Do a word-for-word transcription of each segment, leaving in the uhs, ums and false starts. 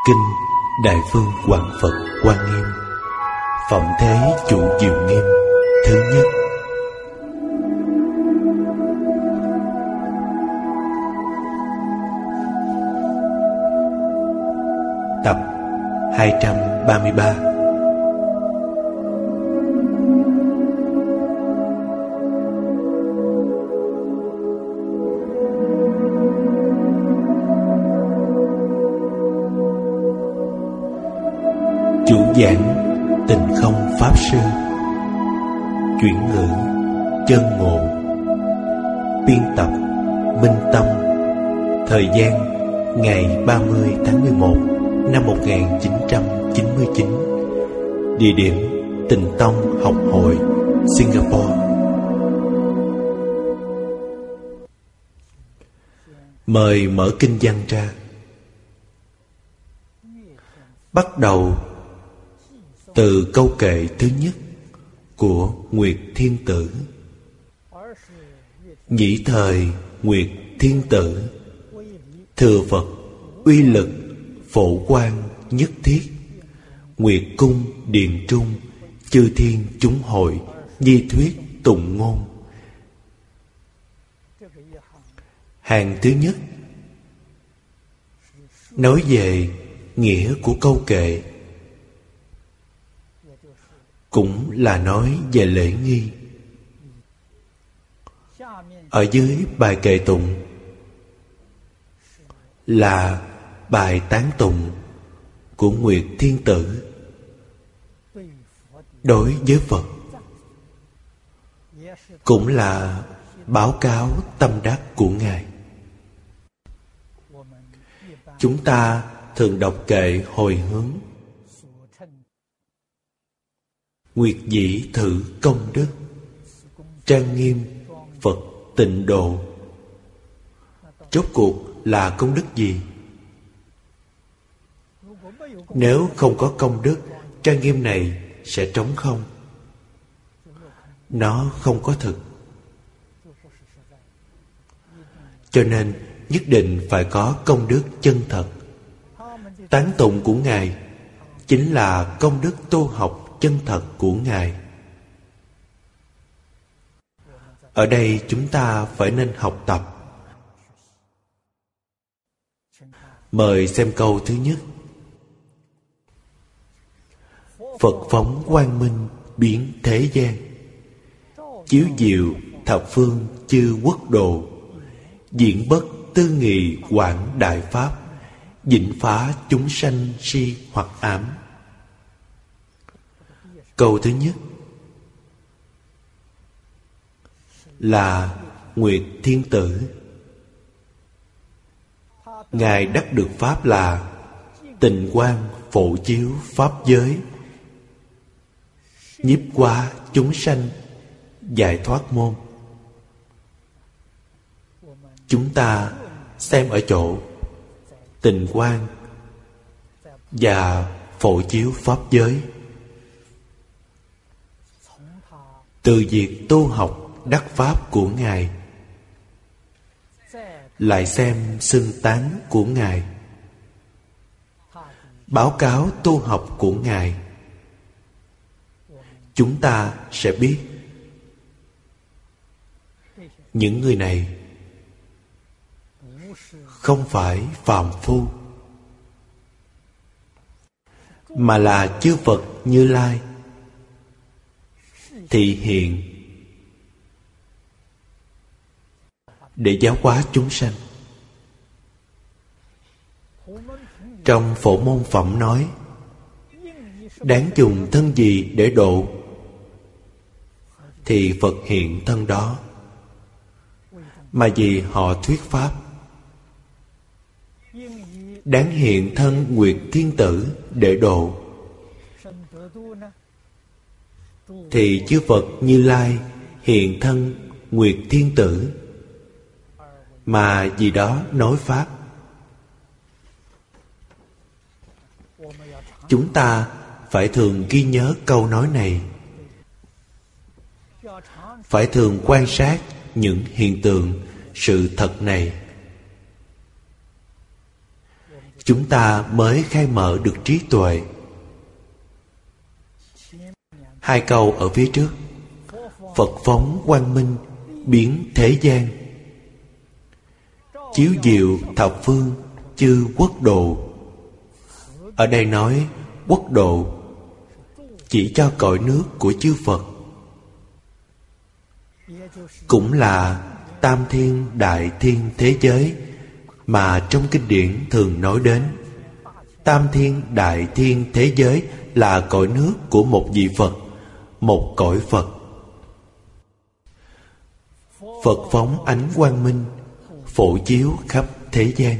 Kinh Đại Phương Quảng Phật Quan Nghiêm, Phẩm Thế Chủ Diệu Nghiêm thứ nhất. Tập hai trăm ba mươi ba. Chủ giảng Tình Không Pháp Sư. Chuyển ngữ Chân Ngộ. Biên tập Minh Tâm. Thời gian ngày ba mươi tháng mười một năm một nghìn chín trăm chín mươi chín. Địa điểm Tịnh Tông Học Hội, Singapore. Mời mở kinh văn ra. Bắt đầu từ câu kệ thứ nhất của Nguyệt Thiên Tử. Nhĩ thời Nguyệt Thiên Tử, thừa Phật uy lực phổ quang nhất thiết, Nguyệt cung điện trung, chư thiên chúng hội, nhi thuyết tụng ngôn. Hàng thứ nhất nói về nghĩa của câu kệ, cũng là nói về lễ nghi. Ở dưới bài kệ tụng là bài tán tụng của Nguyệt Thiên Tử đối với Phật, cũng là báo cáo tâm đắc của Ngài. Chúng ta thường đọc kệ hồi hướng: Nguyệt dĩ thử công đức, trang nghiêm Phật tịnh độ. Rốt cuộc là công đức gì? Nếu không có công đức, trang nghiêm này sẽ trống không. Nó không có thực. Cho nên nhất định phải có công đức chân thật. Tán tụng của Ngài chính là công đức tu học chân thật của Ngài. Ở đây chúng ta phải nên học tập. Mời xem câu thứ nhất. Phật phóng quang minh biến thế gian, chiếu diệu thập phương chư quốc độ, diễn bất tư nghị quảng đại pháp, vĩnh phá chúng sanh si hoặc ám. Câu thứ nhất là Nguyệt Thiên Tử. Ngài đắc được pháp là tình quang phổ chiếu pháp giới, nhiếp hóa chúng sanh, giải thoát môn. Chúng ta xem ở chỗ tình quang và phổ chiếu pháp giới. Từ việc tu học đắc pháp của Ngài, lại xem xưng tán của Ngài, báo cáo tu học của Ngài, chúng ta sẽ biết những người này không phải phàm phu, mà là chư Phật Như Lai thị hiện để giáo hóa chúng sanh. Trong Phổ Môn Phẩm nói, đáng dùng thân gì để độ, thì Phật hiện thân đó. Mà vì họ thuyết pháp, đáng hiện thân Nguyệt Thiên Tử để độ, thì chư Phật Như Lai hiện thân Nguyệt Thiên Tử, mà vì đó nói pháp. Chúng ta phải thường ghi nhớ câu nói này, phải thường quan sát những hiện tượng, sự thật này. chúng ta mới khai mở được trí tuệ. Hai câu ở phía trước: Phật phóng quang minh, biến thế gian, chiếu diệu thập phương chư quốc độ. Ở đây nói quốc độ chỉ cho cõi nước của chư Phật, cũng là tam thiên đại thiên thế giới mà trong kinh điển thường nói đến. Tam thiên đại thiên thế giới là cõi nước của một vị Phật, một cõi Phật. Phật phóng ánh quang minh, phổ chiếu khắp thế gian.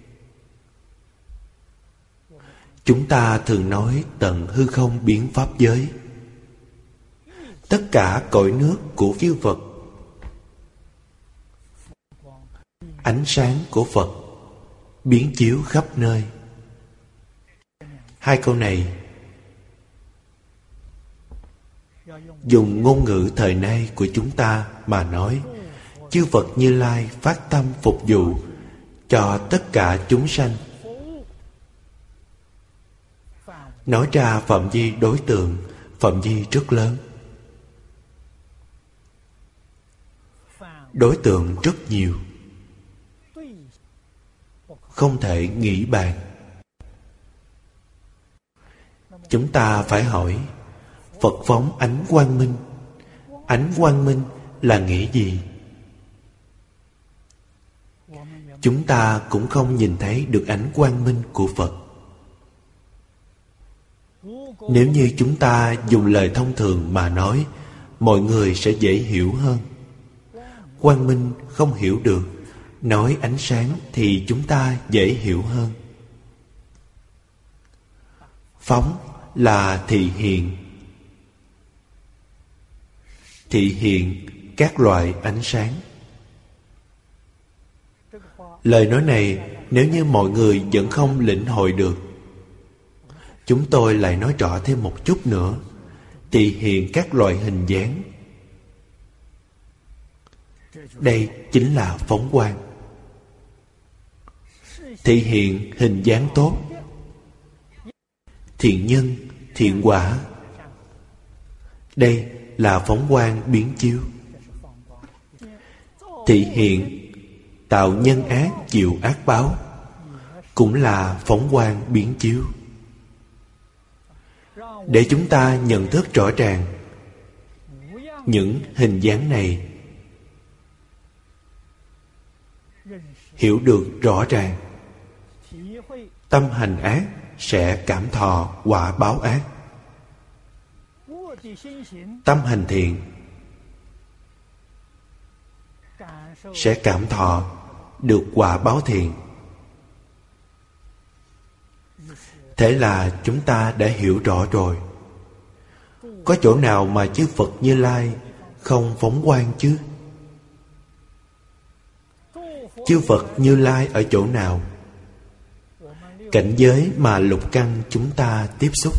Chúng ta thường nói tận hư không biến pháp giới. Tất cả cõi nước của chư Phật, ánh sáng của Phật biến chiếu khắp nơi. Hai câu này dùng ngôn ngữ thời nay của chúng ta mà nói, chư Phật Như Lai phát tâm phục vụ cho tất cả chúng sanh. Nói ra phạm vi đối tượng, phạm vi rất lớn. Đối tượng rất nhiều, không thể nghĩ bàn. Chúng ta phải hỏi, Phật phóng ánh quang minh, ánh quang minh là nghĩa gì? Chúng ta cũng không nhìn thấy được ánh quang minh của Phật. Nếu như chúng ta dùng lời thông thường mà nói, mọi người sẽ dễ hiểu hơn. Quang minh không hiểu được, nói ánh sáng thì chúng ta dễ hiểu hơn. Phóng là thị hiện, thị hiện các loại ánh sáng. Lời nói này nếu như mọi người vẫn không lĩnh hội được, chúng tôi lại nói rõ thêm một chút nữa. Thị hiện các loại hình dáng, đây chính là phóng quang. Thị hiện hình dáng tốt, thiện nhân, thiện quả, đây là phóng quang biến chiếu. Thị hiện tạo nhân ác chịu ác báo, cũng là phóng quang biến chiếu. Để chúng ta nhận thức rõ ràng những hình dáng này, hiểu được rõ ràng, tâm hành ác sẽ cảm thọ quả báo ác. Tâm hành thiện sẽ cảm thọ được quả báo thiện. Thế là chúng ta đã hiểu rõ rồi. Có chỗ nào mà chư Phật Như Lai không phóng quang chứ? Chư Phật Như Lai ở chỗ nào? Cảnh giới mà lục căn chúng ta tiếp xúc.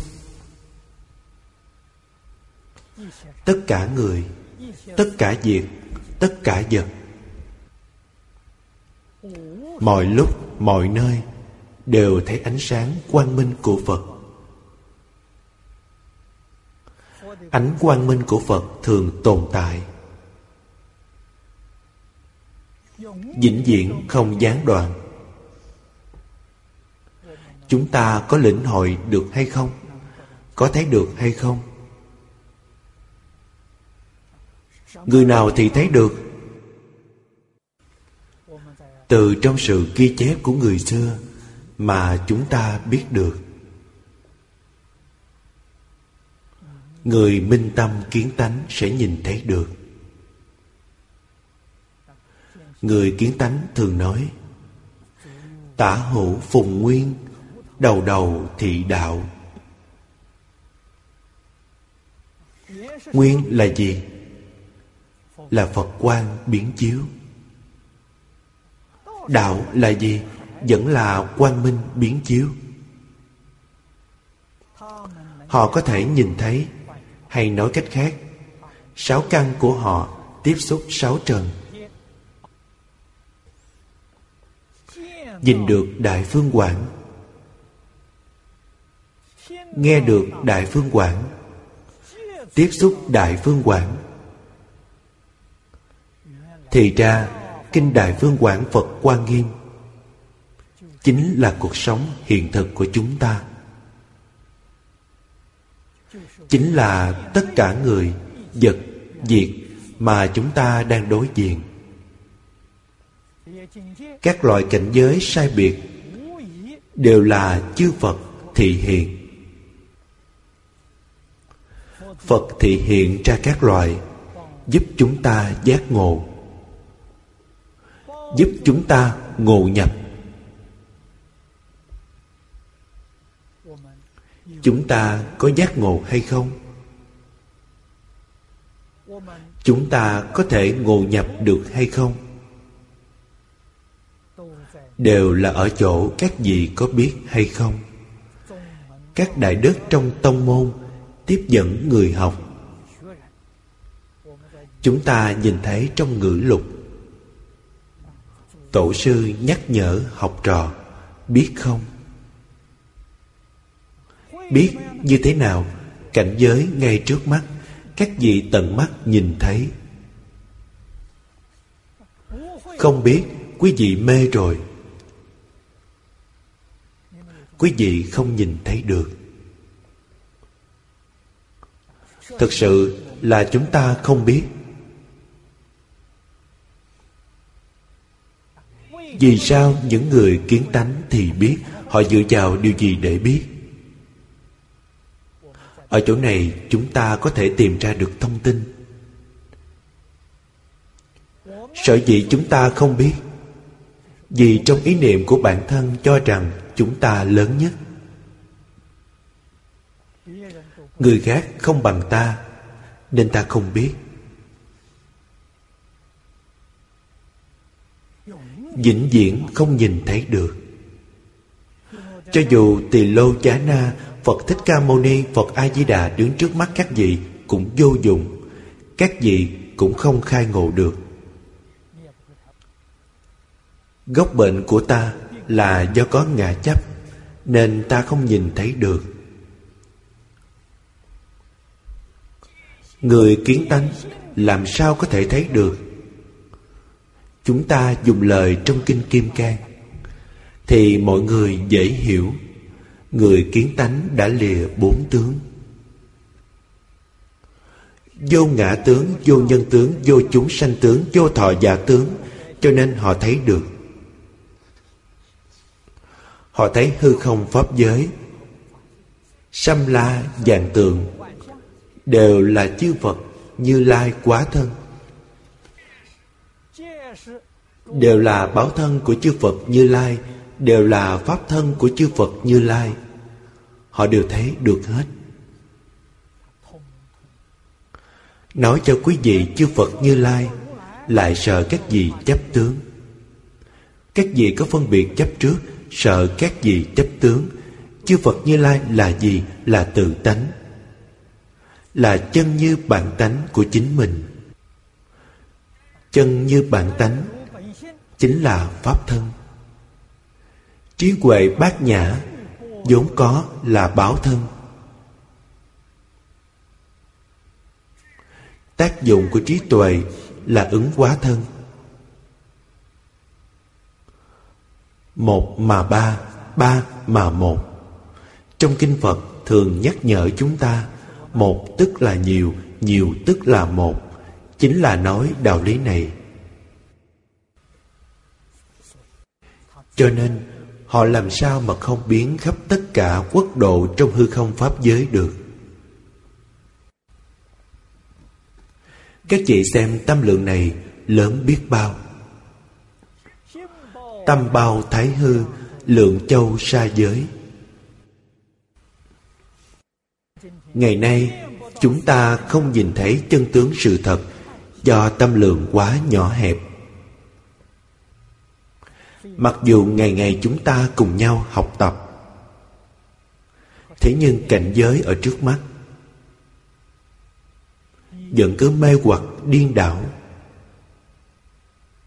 Tất cả người, tất cả việc, tất cả vật, mọi lúc, mọi nơi đều thấy ánh sáng quang minh của Phật. Ánh quang minh của Phật thường tồn tại, vĩnh viễn không gián đoạn. Chúng ta có lĩnh hội được hay không? Có thấy được hay không? Người nào thì thấy được? Từ trong sự ghi chép của người xưa mà chúng ta biết được. Người minh tâm kiến tánh sẽ nhìn thấy được. Người kiến tánh thường nói, tả hữu phùng nguyên, đầu đầu thị đạo. Nguyên là gì? Là Phật quang biến chiếu. Đạo là gì? Vẫn là quang minh biến chiếu. Họ có thể nhìn thấy, hay nói cách khác, sáu căn của họ tiếp xúc sáu trần, nhìn được Đại Phương Quảng, nghe được Đại Phương Quảng, tiếp xúc Đại Phương Quảng. Thì ra Kinh Đại Phương Quảng Phật Hoa Nghiêm chính là cuộc sống hiện thực của chúng ta, chính là tất cả người, vật, việc mà chúng ta đang đối diện. Các loại cảnh giới sai biệt đều là chư Phật thị hiện. Phật thị hiện ra các loại, giúp chúng ta giác ngộ, giúp chúng ta ngộ nhập. Chúng ta có giác ngộ hay không? Chúng ta có thể ngộ nhập được hay không? Đều là ở chỗ các vị có biết hay không. Các đại đức trong tông môn tiếp dẫn người học. Chúng ta nhìn thấy trong ngữ lục, tổ sư nhắc nhở học trò biết không? Biết như thế nào? Cảnh giới ngay trước mắt, các vị tận mắt nhìn thấy. Không biết, quý vị mê rồi. Quý vị không nhìn thấy được. Thực sự là chúng ta không biết. Vì sao những người kiến tánh thì biết? Họ dựa vào điều gì để biết? Ở chỗ này chúng ta có thể tìm ra được thông tin. Sở dĩ chúng ta không biết, vì trong ý niệm của bản thân cho rằng chúng ta lớn nhất. Người khác không bằng ta, nên ta không biết. Vĩnh viễn không nhìn thấy được. Cho dù Tỳ Lô Giá Na, Phật Thích Ca Mâu Ni, Phật A Di Đà đứng trước mắt các vị cũng vô dụng. Các vị cũng không khai ngộ được. Gốc bệnh của ta là do có ngã chấp, nên ta không nhìn thấy được. Người kiến tánh làm sao có thể thấy được? Chúng ta dùng lời trong Kinh Kim Cang thì mọi người dễ hiểu. Người kiến tánh đã lìa bốn tướng: vô ngã tướng, vô nhân tướng, vô chúng sanh tướng, vô thọ giả tướng. Cho nên họ thấy được. Họ thấy hư không pháp giới, Sâm La vạn tượng đều là chư Phật Như Lai quá thân, đều là báo thân của chư Phật Như Lai, đều là pháp thân của chư Phật Như Lai. Họ đều thấy được hết. Nói cho quý vị chư Phật Như Lai, lại sợ các vị chấp tướng. Các vị có phân biệt chấp trước, sợ các vị chấp tướng. Chư Phật Như Lai là gì? Là tự tánh, là chân như bản tánh của chính mình. Chân như bản tánh chính là pháp thân. Trí huệ bát nhã vốn có là báo thân. Tác dụng của trí tuệ là ứng hóa thân. Một mà ba, ba mà một. Trong Kinh Phật thường nhắc nhở chúng ta, một tức là nhiều, nhiều tức là một. Chính là nói đạo lý này. Cho nên họ làm sao mà không biến khắp tất cả quốc độ trong hư không pháp giới được. Các chị xem tâm lượng này lớn biết bao. Tâm bao thái hư, lượng châu sa giới. Ngày nay chúng ta không nhìn thấy chân tướng sự thật, do tâm lượng quá nhỏ hẹp. Mặc dù ngày ngày chúng ta cùng nhau học tập, thế nhưng cảnh giới ở trước mắt vẫn cứ mê hoặc điên đảo,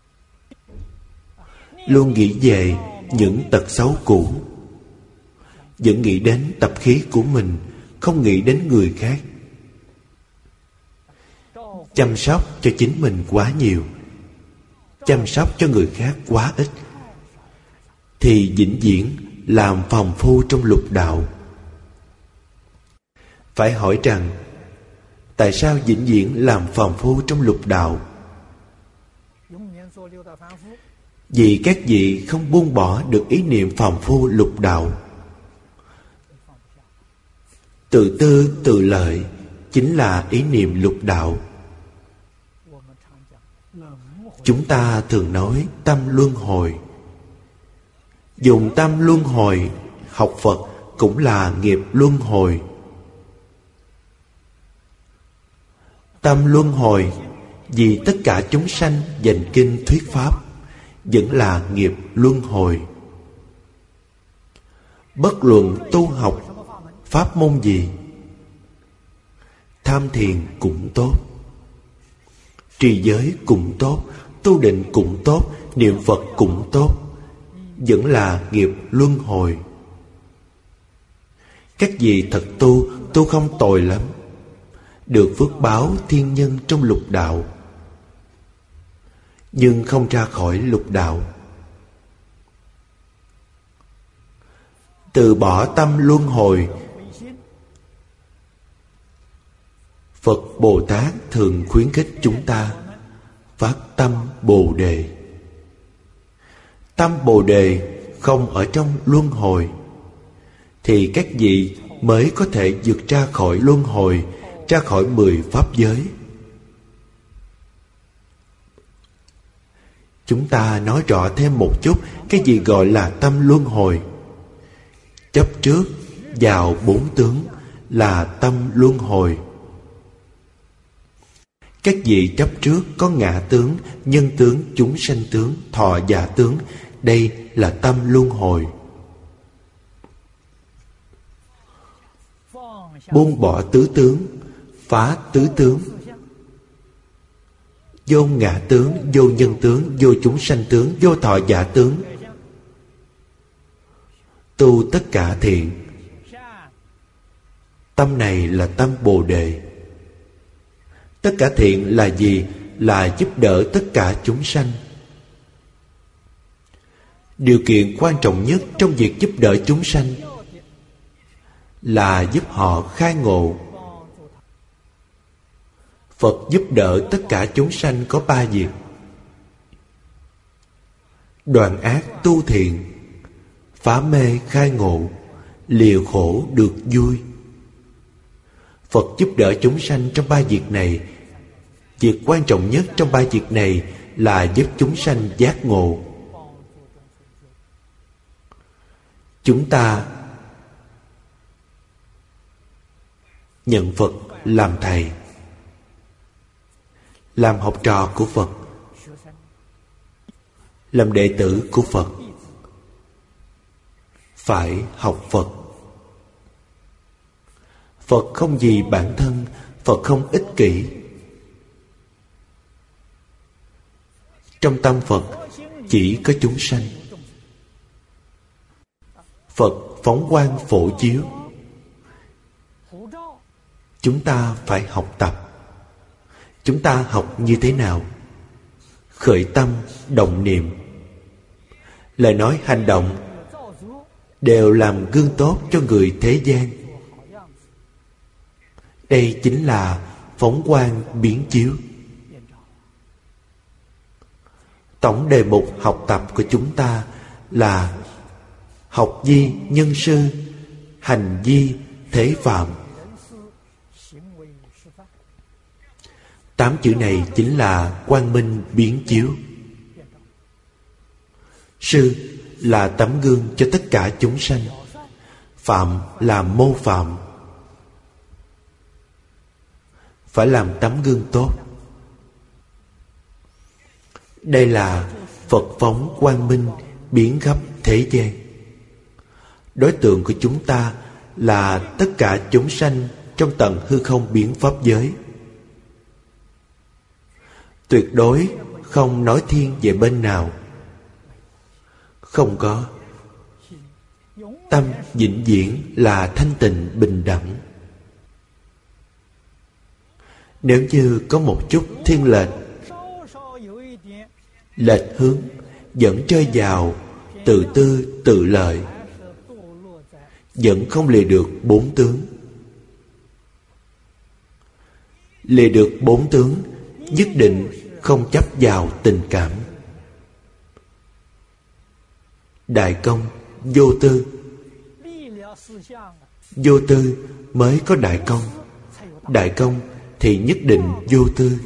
luôn nghĩ về những tật xấu cũ, vẫn nghĩ đến tập khí của mình, không nghĩ đến người khác. Chăm sóc cho chính mình quá nhiều, chăm sóc cho người khác quá ít, thì vĩnh viễn làm phàm phu trong lục đạo. Phải hỏi rằng, tại sao vĩnh viễn làm phàm phu trong lục đạo? Vì các vị không buông bỏ được ý niệm phàm phu lục đạo. Tự tư tự lợi chính là ý niệm lục đạo. Chúng ta thường nói tâm luân hồi. Dùng tâm luân hồi học Phật cũng là nghiệp luân hồi. Tâm luân hồi vì tất cả chúng sanh dành kinh thuyết pháp vẫn là nghiệp luân hồi. Bất luận tu học pháp môn gì, tham thiền cũng tốt, trì giới cũng tốt, tu định cũng tốt, niệm Phật cũng tốt, vẫn là nghiệp luân hồi. Các vị thật tu, tu không tồi lắm, được phước báo thiên nhân trong lục đạo, nhưng không ra khỏi lục đạo. Từ bỏ tâm luân hồi, Phật Bồ Tát thường khuyến khích chúng ta phát tâm Bồ Đề. Tâm Bồ Đề không ở trong luân hồi, thì các vị mới có thể vượt ra khỏi luân hồi, ra khỏi mười pháp giới. Chúng ta nói rõ thêm một chút cái gì gọi là tâm luân hồi. Chấp trước vào bốn tướng là tâm luân hồi. Các vị chấp trước có ngã tướng, nhân tướng, chúng sanh tướng, thọ giả tướng. Đây là tâm luân hồi. Buông bỏ tứ tướng, phá tứ tướng, vô ngã tướng, vô nhân tướng, vô chúng sanh tướng, vô thọ giả tướng. Tu tất cả thiện. Tâm này là tâm Bồ Đề. Tất cả thiện là gì? Là giúp đỡ tất cả chúng sanh. Điều kiện quan trọng nhất trong việc giúp đỡ chúng sanh là giúp họ khai ngộ. Phật giúp đỡ tất cả chúng sanh có ba việc: đoạn ác tu thiện, phá mê khai ngộ, lìa khổ được vui. Phật giúp đỡ chúng sanh trong ba việc này. Việc quan trọng nhất trong ba việc này là giúp chúng sanh giác ngộ. Chúng ta nhận Phật làm thầy, làm học trò của Phật, làm đệ tử của Phật, phải học Phật. Phật không vì bản thân, Phật không ích kỷ. Trong tâm Phật chỉ có chúng sanh. Phật phóng quang phổ chiếu. Chúng ta phải học tập. Chúng ta học như thế nào? Khởi tâm, động niệm, lời nói hành động đều làm gương tốt cho người thế gian. Đây chính là phóng quang biến chiếu. Tổng đề mục học tập của chúng ta là học vi nhân sư, hành vi thế phạm. Tám chữ này chính là quang minh biến chiếu. Sư là tấm gương cho tất cả chúng sanh. Phạm là mô phạm. Phải làm tấm gương tốt. Đây là Phật phóng quang minh biến khắp thế gian. Đối tượng của chúng ta là tất cả chúng sanh trong tầng hư không biến pháp giới. Tuyệt đối không nói thiên về bên nào. Không có. Tâm vĩnh viễn là thanh tịnh bình đẳng. Nếu như có một chút thiên lệch, lệch hướng, vẫn trôi vào tự tư tự lợi, vẫn không lìa được bốn tướng. Lìa được bốn tướng, nhất định không chấp vào tình cảm. Đại công vô tư. Vô tư mới có đại công. Đại công thì nhất định vô tư.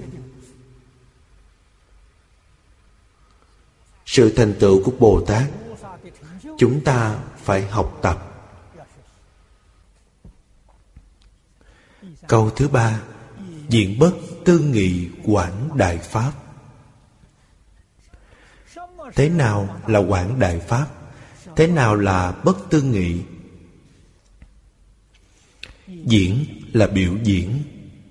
Sự thành tựu của Bồ Tát, chúng ta phải học tập. Câu thứ ba: Diện bất tư nghị quảng đại pháp. Thế nào là quảng đại pháp? Thế nào là bất tư nghị? Diễn là biểu diễn.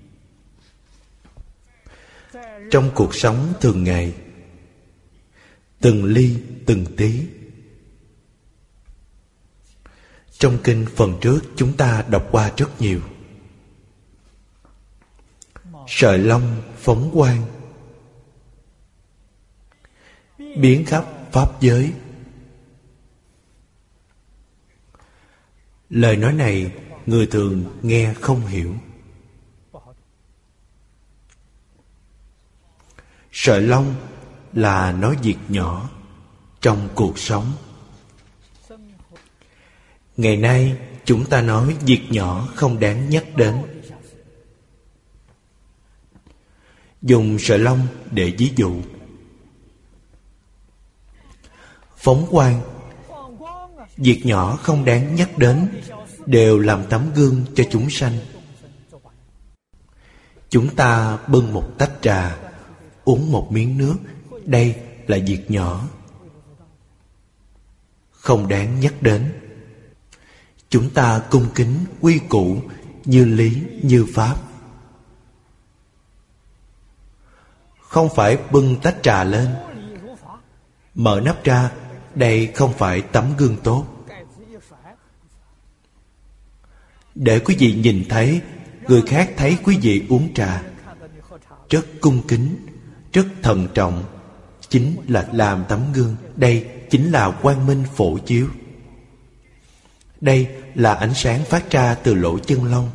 Trong cuộc sống thường ngày, từng ly từng tí. Trong kinh phần trước chúng ta đọc qua rất nhiều. Sợi lông phóng quang, biến khắp pháp giới. Lời nói này người thường nghe không hiểu. Sợi lông là nói việc nhỏ trong cuộc sống. Ngày nay chúng ta nói việc nhỏ không đáng nhắc đến. Dùng sợi lông để ví dụ. Phóng quang, việc nhỏ không đáng nhắc đến, đều làm tấm gương cho chúng sanh. Chúng ta bưng một tách trà, uống một miếng nước, đây là việc nhỏ, không đáng nhắc đến. Chúng ta cung kính quy củ như lý như pháp. Không phải bưng tách trà lên, mở nắp ra, đây không phải tấm gương tốt. Để quý vị nhìn thấy, người khác thấy quý vị uống trà rất cung kính, rất thận trọng, chính là làm tấm gương. Đây chính là quang minh phổ chiếu. Đây là ánh sáng phát ra từ lỗ chân lông.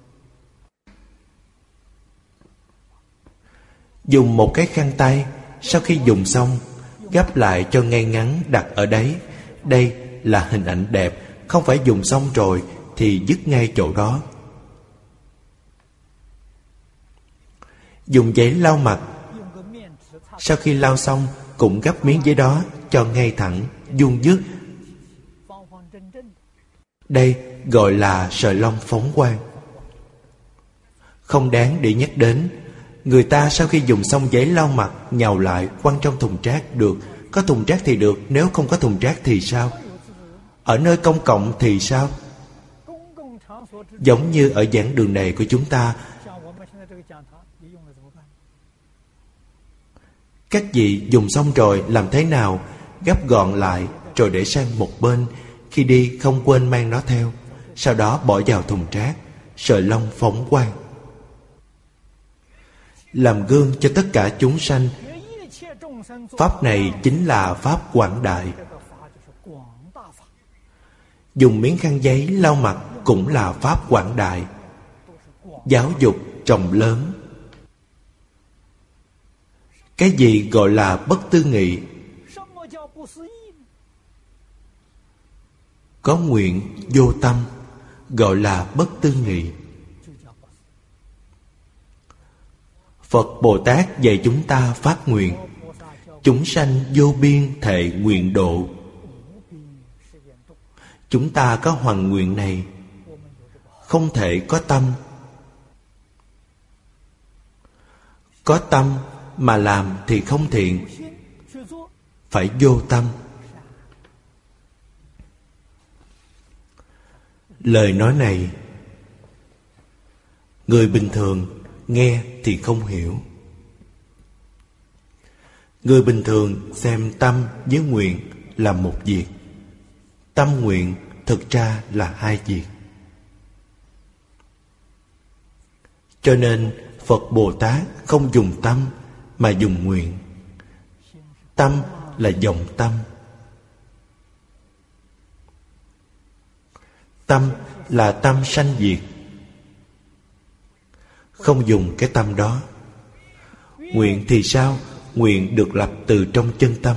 Dùng một cái khăn tay, sau khi dùng xong, gấp lại cho ngay ngắn đặt ở đấy. Đây là hình ảnh đẹp, không phải dùng xong rồi thì dứt ngay chỗ đó. Dùng giấy lau mặt, sau khi lau xong cũng gấp miếng giấy đó cho ngay thẳng, vuông vức. Đây gọi là sợi lông phóng quang, không đáng để nhắc đến. Người ta sau khi dùng xong giấy lau mặt, nhào lại quăng trong thùng rác được. Có thùng rác thì được, nếu không có thùng rác thì sao? Ở nơi công cộng thì sao? Giống như ở giảng đường này của chúng ta, các vị dùng xong rồi làm thế nào? Gấp gọn lại rồi để sang một bên. Khi đi không quên mang nó theo, sau đó bỏ vào thùng rác. Sợi lông phóng quang, làm gương cho tất cả chúng sanh. Pháp này chính là pháp quảng đại. Dùng miếng khăn giấy lau mặt cũng là pháp quảng đại. Giáo dục rộng lớn. Cái gì gọi là bất tư nghị? Có nguyện vô tâm gọi là bất tư nghị. Phật Bồ Tát dạy chúng ta phát nguyện: chúng sanh vô biên thệ nguyện độ. Chúng ta có hoằng nguyện này, không thể có tâm. Có tâm mà làm thì không thiện, phải vô tâm. Lời nói này người bình thường nghe thì không hiểu. Người bình thường xem tâm với nguyện là một việc. Tâm nguyện thực ra là hai việc. Cho nên Phật Bồ Tát không dùng tâm mà dùng nguyện. Tâm là vọng tâm. Tâm là tâm sanh diệt. Không dùng cái tâm đó. Nguyện thì sao? Nguyện được lập từ trong chân tâm.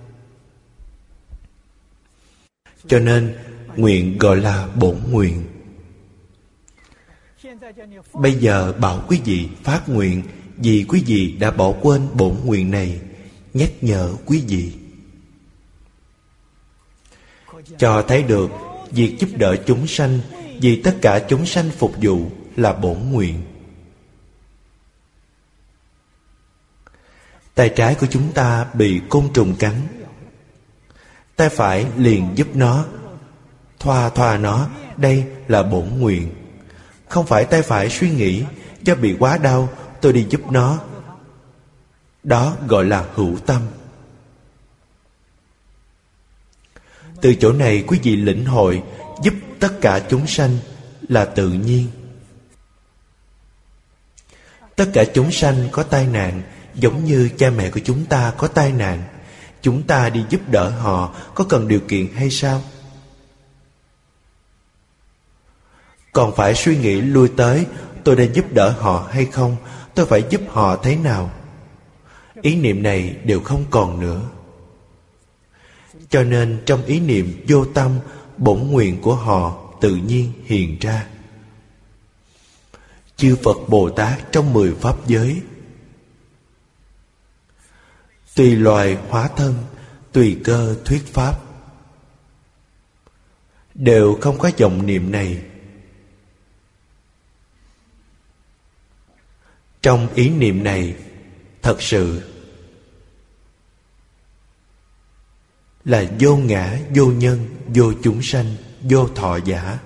Cho nên nguyện gọi là bổn nguyện. Bây giờ bảo quý vị phát nguyện, vì quý vị đã bỏ quên bổn nguyện này, nhắc nhở quý vị. Cho thấy được việc giúp đỡ chúng sanh vì tất cả chúng sanh phục vụ là bổn nguyện. Tay trái của chúng ta bị côn trùng cắn, tay phải liền giúp nó, thoa thoa nó. Đây là bổn nguyện. Không phải tay phải suy nghĩ do bị quá đau, tôi đi giúp nó. Đó gọi là hữu tâm. Từ chỗ này quý vị lĩnh hội giúp tất cả chúng sanh là tự nhiên. Tất cả chúng sanh có tai nạn, giống như cha mẹ của chúng ta có tai nạn. Chúng ta đi giúp đỡ họ có cần điều kiện hay sao? Còn phải suy nghĩ lui tới, tôi đang giúp đỡ họ hay không? Tôi phải giúp họ thế nào? Ý niệm này đều không còn nữa. Cho nên trong ý niệm vô tâm, bổn nguyện của họ tự nhiên hiện ra. Chư Phật Bồ Tát trong mười pháp giới, tùy loài hóa thân, tùy cơ thuyết pháp, đều không có vọng niệm này. Trong ý niệm này thật sự là vô ngã, vô nhân, vô chúng sanh, vô thọ giả.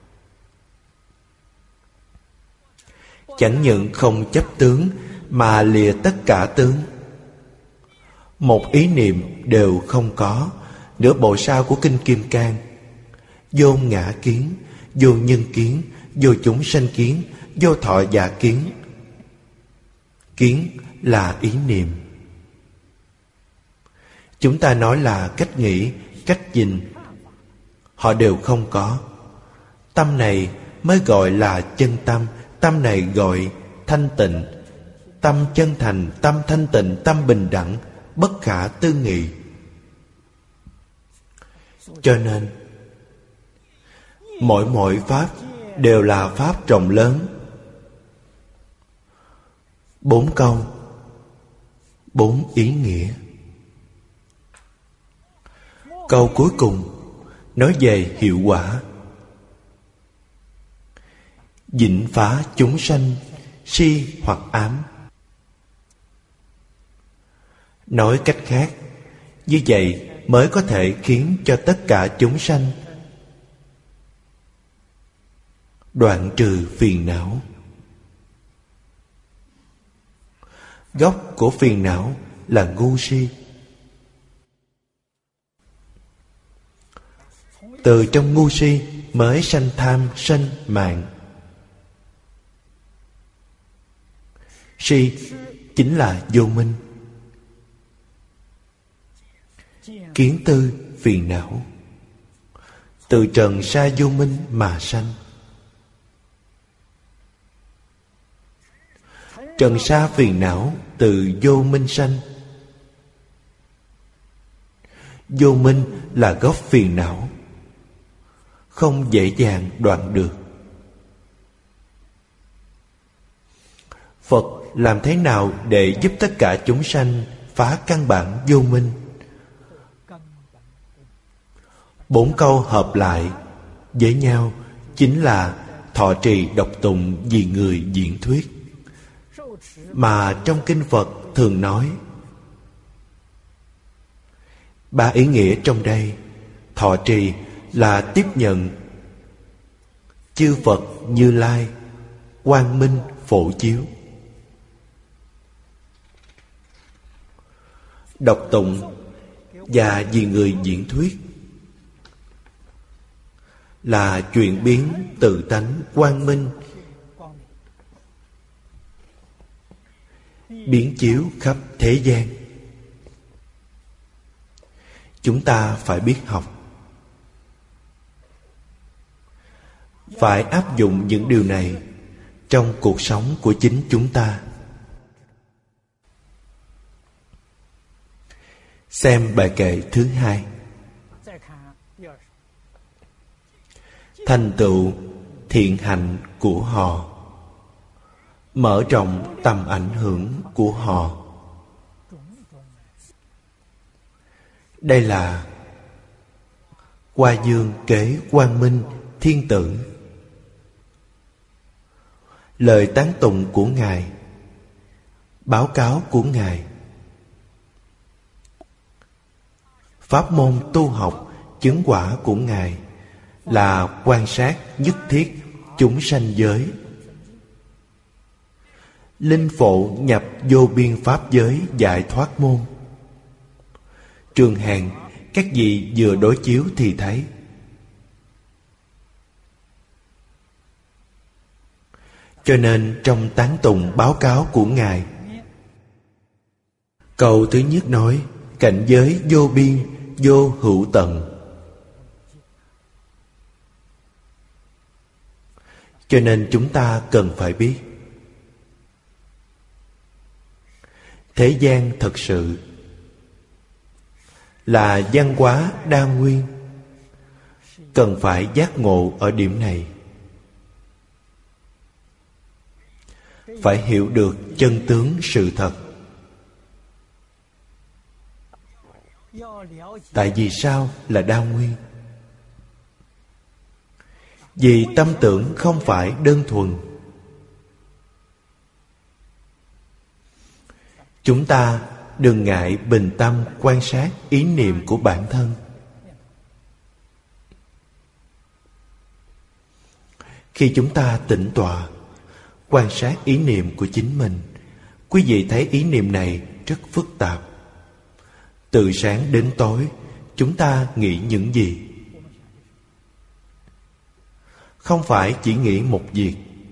Chẳng những không chấp tướng mà lìa tất cả tướng. Một ý niệm đều không có. Nửa bộ sau của Kinh Kim Cang: vô ngã kiến, vô nhân kiến, vô chúng sanh kiến, vô thọ giả kiến. Kiến là ý niệm. Chúng ta nói là cách nghĩ, cách nhìn, họ đều không có. Tâm này mới gọi là chân tâm. Tâm này gọi thanh tịnh. Tâm chân thành, tâm thanh tịnh, tâm bình đẳng, bất khả tư nghị. Cho nên mỗi mỗi pháp đều là pháp rộng lớn. Bốn câu, bốn ý nghĩa. Câu cuối cùng nói về hiệu quả. Vĩnh phá chúng sanh si hoặc ám. Nói cách khác, như vậy mới có thể khiến cho tất cả chúng sanh đoạn trừ phiền não. Gốc của phiền não là ngu si. Từ trong ngu si mới sanh tham, sân, mạng. Si chính là vô minh. Kiến tư, phiền não. Từ trần sa vô minh mà sanh. Trần sa phiền não từ vô minh sanh. Vô minh là gốc phiền não, không dễ dàng đoạn được. Phật làm thế nào để giúp tất cả chúng sanh phá căn bản vô minh? Bốn câu hợp lại với nhau chính là thọ trì đọc tụng vì người diễn thuyết. Mà trong kinh Phật thường nói ba ý nghĩa trong đây. Thọ trì là tiếp nhận chư Phật Như Lai quang minh phổ chiếu. Đọc tụng và vì người diễn thuyết là chuyển biến tự tánh quang minh, biến chiếu khắp thế gian. Chúng ta phải biết học, phải áp dụng những điều này trong cuộc sống của chính chúng ta. Xem bài kệ thứ hai. Thành tựu thiện hạnh của họ, mở rộng tầm ảnh hưởng của họ. Đây là Hoa Dương Kế Quang Minh Thiên Tử. Lời tán tụng của Ngài, báo cáo của Ngài. Pháp môn tu học chứng quả của Ngài là quan sát nhất thiết chúng sanh giới, linh phổ nhập vô biên pháp giới giải thoát môn. Trường hàng các vị vừa đối chiếu thì thấy. Cho nên trong tán tụng báo cáo của Ngài, câu thứ nhất nói cảnh giới vô biên vô hữu tận. Cho nên chúng ta cần phải biết, thế gian thật sự là văn hóa đa nguyên, cần phải giác ngộ ở điểm này. Phải hiểu được chân tướng sự thật. Tại vì sao là đa nguyên? Vì tâm tưởng không phải đơn thuần. Chúng ta đừng ngại bình tâm quan sát ý niệm của bản thân. Khi chúng ta tĩnh tọa quan sát ý niệm của chính mình, quý vị thấy ý niệm này rất phức tạp. Từ sáng đến tối chúng ta nghĩ những gì? Không phải chỉ nghĩ một việc.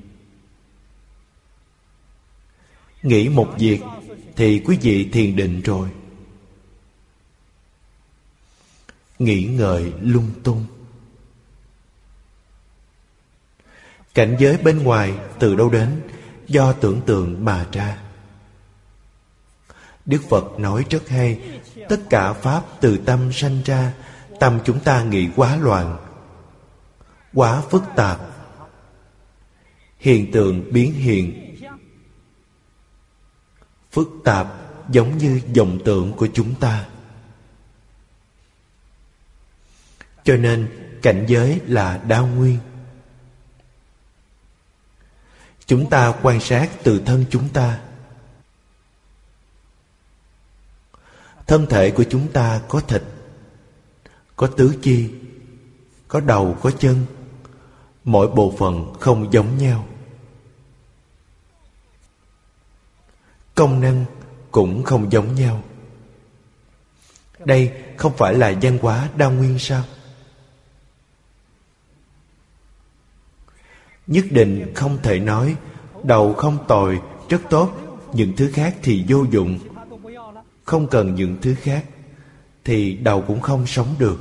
Nghĩ một việc thì quý vị thiền định rồi. Nghĩ ngợi lung tung. Cảnh giới bên ngoài từ đâu đến? Do tưởng tượng mà ra. Đức Phật nói rất hay, tất cả pháp từ tâm sanh ra. Tâm chúng ta nghĩ quá loạn, quá phức tạp. Hiện tượng biến hiện phức tạp giống như vọng tưởng của chúng ta. Cho nên cảnh giới là đa nguyên. Chúng ta quan sát từ thân chúng ta. Thân thể của chúng ta có thịt, có tứ chi, có đầu, có chân. Mỗi bộ phận không giống nhau. Công năng cũng không giống nhau. Đây không phải là văn hóa đa nguyên sao? Nhất định không thể nói đầu không tồi, rất tốt, những thứ khác thì vô dụng. Không cần những thứ khác thì đầu cũng không sống được.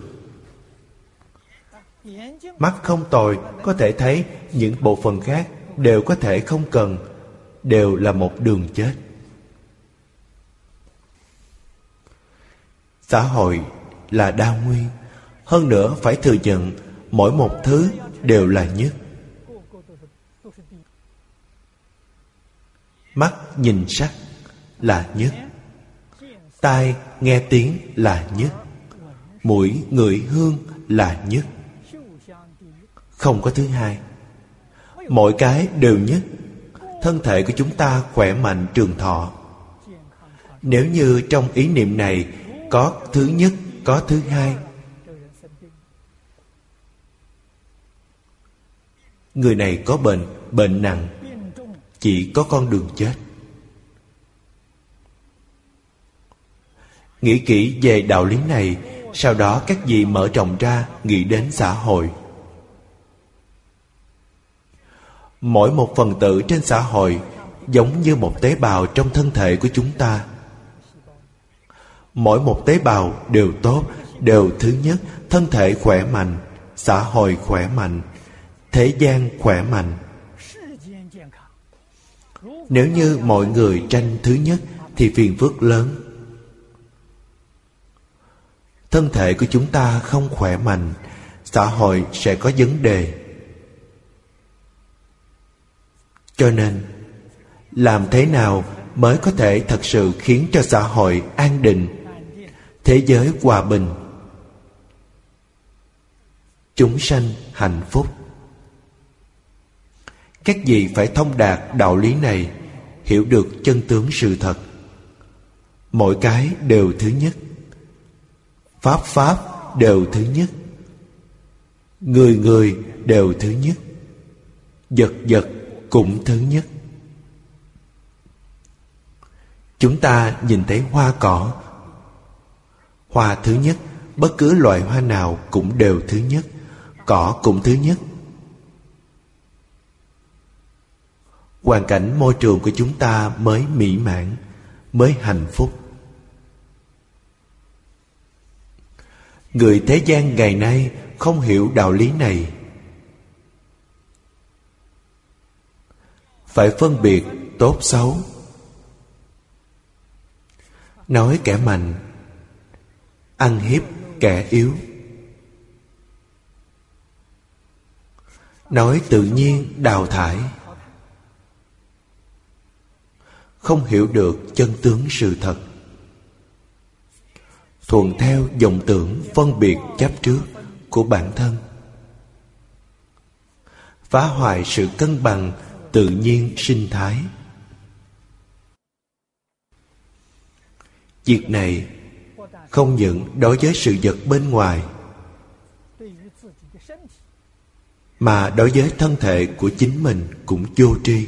Mắt không tồi, có thể thấy những bộ phận khác đều có thể không cần, đều là một đường chết. Xã hội là đa nguyên. Hơn nữa phải thừa nhận mỗi một thứ đều là nhất. Mắt nhìn sắc là nhất. Tai nghe tiếng là nhất. Mũi ngửi hương là nhất. Không có thứ hai. Mỗi cái đều nhất. Thân thể của chúng ta khỏe mạnh trường thọ. Nếu như trong ý niệm này có thứ nhất, có thứ hai, người này có bệnh, bệnh nặng, chỉ có con đường chết. Nghĩ kỹ về đạo lý này, sau đó các vị mở rộng ra nghĩ đến xã hội. Mỗi một phần tử trên xã hội giống như một tế bào trong thân thể của chúng ta. Mỗi một tế bào đều tốt, đều thứ nhất, thân thể khỏe mạnh, xã hội khỏe mạnh, thế gian khỏe mạnh. Nếu như mọi người tranh thứ nhất thì phiền phức lớn. Thân thể của chúng ta không khỏe mạnh, xã hội sẽ có vấn đề. Cho nên, làm thế nào mới có thể thật sự khiến cho xã hội an định, thế giới hòa bình, chúng sanh hạnh phúc? Các vị phải thông đạt đạo lý này, hiểu được chân tướng sự thật. Mỗi cái đều thứ nhất, pháp pháp đều thứ nhất, người người đều thứ nhất, vật vật cũng thứ nhất. Chúng ta nhìn thấy hoa cỏ, hoa thứ nhất, bất cứ loại hoa nào cũng đều thứ nhất, cỏ cũng thứ nhất. Hoàn cảnh môi trường của chúng ta mới mỹ mãn, mới hạnh phúc. Người thế gian ngày nay không hiểu đạo lý này. Phải phân biệt tốt xấu. Nói kẻ mạnh, ăn hiếp kẻ yếu. Nói tự nhiên đào thải. Không hiểu được chân tướng sự thật, thuận theo vọng tưởng phân biệt chấp trước của bản thân, phá hoại sự cân bằng tự nhiên sinh thái. Việc này không những đối với sự vật bên ngoài, mà đối với thân thể của chính mình cũng vô tri.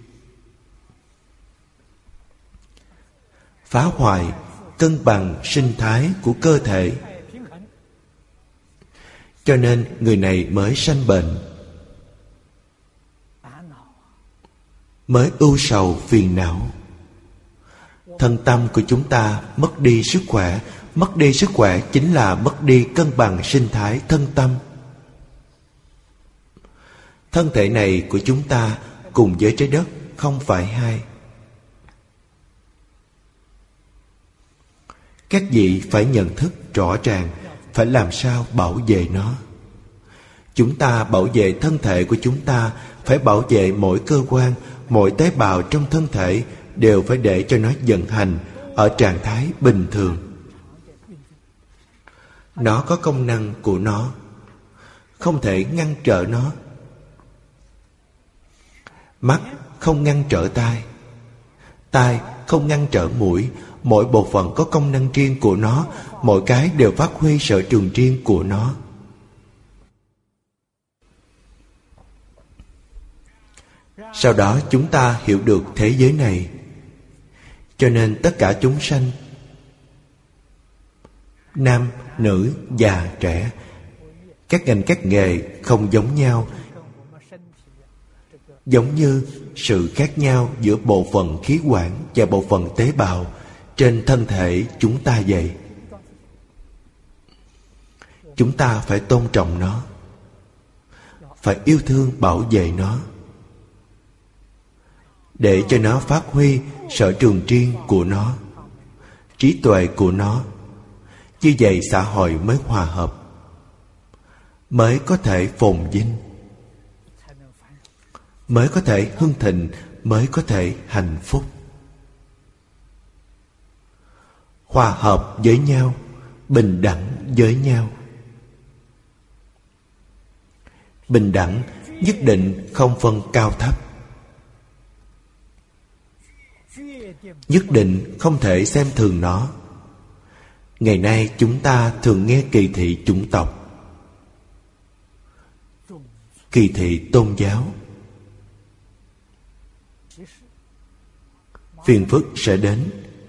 Phá hoại cân bằng sinh thái của cơ thể. Cho nên người này mới sanh bệnh, mới ưu sầu phiền não. Thân tâm của chúng ta mất đi sức khỏe. Mất đi sức khỏe chính là mất đi cân bằng sinh thái thân tâm. Thân thể này của chúng ta cùng với trái đất không phải hai. Các vị phải nhận thức rõ ràng, phải làm sao bảo vệ nó. Chúng ta bảo vệ thân thể của chúng ta, phải bảo vệ mỗi cơ quan, mỗi tế bào trong thân thể đều phải để cho nó vận hành ở trạng thái bình thường. Nó có công năng của nó, không thể ngăn trở nó. Mắt không ngăn trở tai, tai không ngăn trở mũi. Mỗi bộ phận có công năng riêng của nó, mỗi cái đều phát huy sở trường riêng của nó. Sau đó chúng ta hiểu được thế giới này. Cho nên tất cả chúng sanh, nam, nữ, già, trẻ, các ngành các nghề không giống nhau. Giống như sự khác nhau giữa bộ phận khí quản và bộ phận tế bào trên thân thể chúng ta vậy. Chúng ta phải tôn trọng nó, phải yêu thương bảo vệ nó, để cho nó phát huy sở trường riêng của nó, trí tuệ của nó. Như vậy xã hội mới hòa hợp, mới có thể phồn vinh, mới có thể hưng thịnh, mới có thể hạnh phúc. Hòa hợp với nhau, bình đẳng với nhau. Bình đẳng nhất định không phân cao thấp, nhất định không thể xem thường nó. Ngày nay chúng ta thường nghe kỳ thị chủng tộc, kỳ thị tôn giáo. Phiền phức sẽ đến.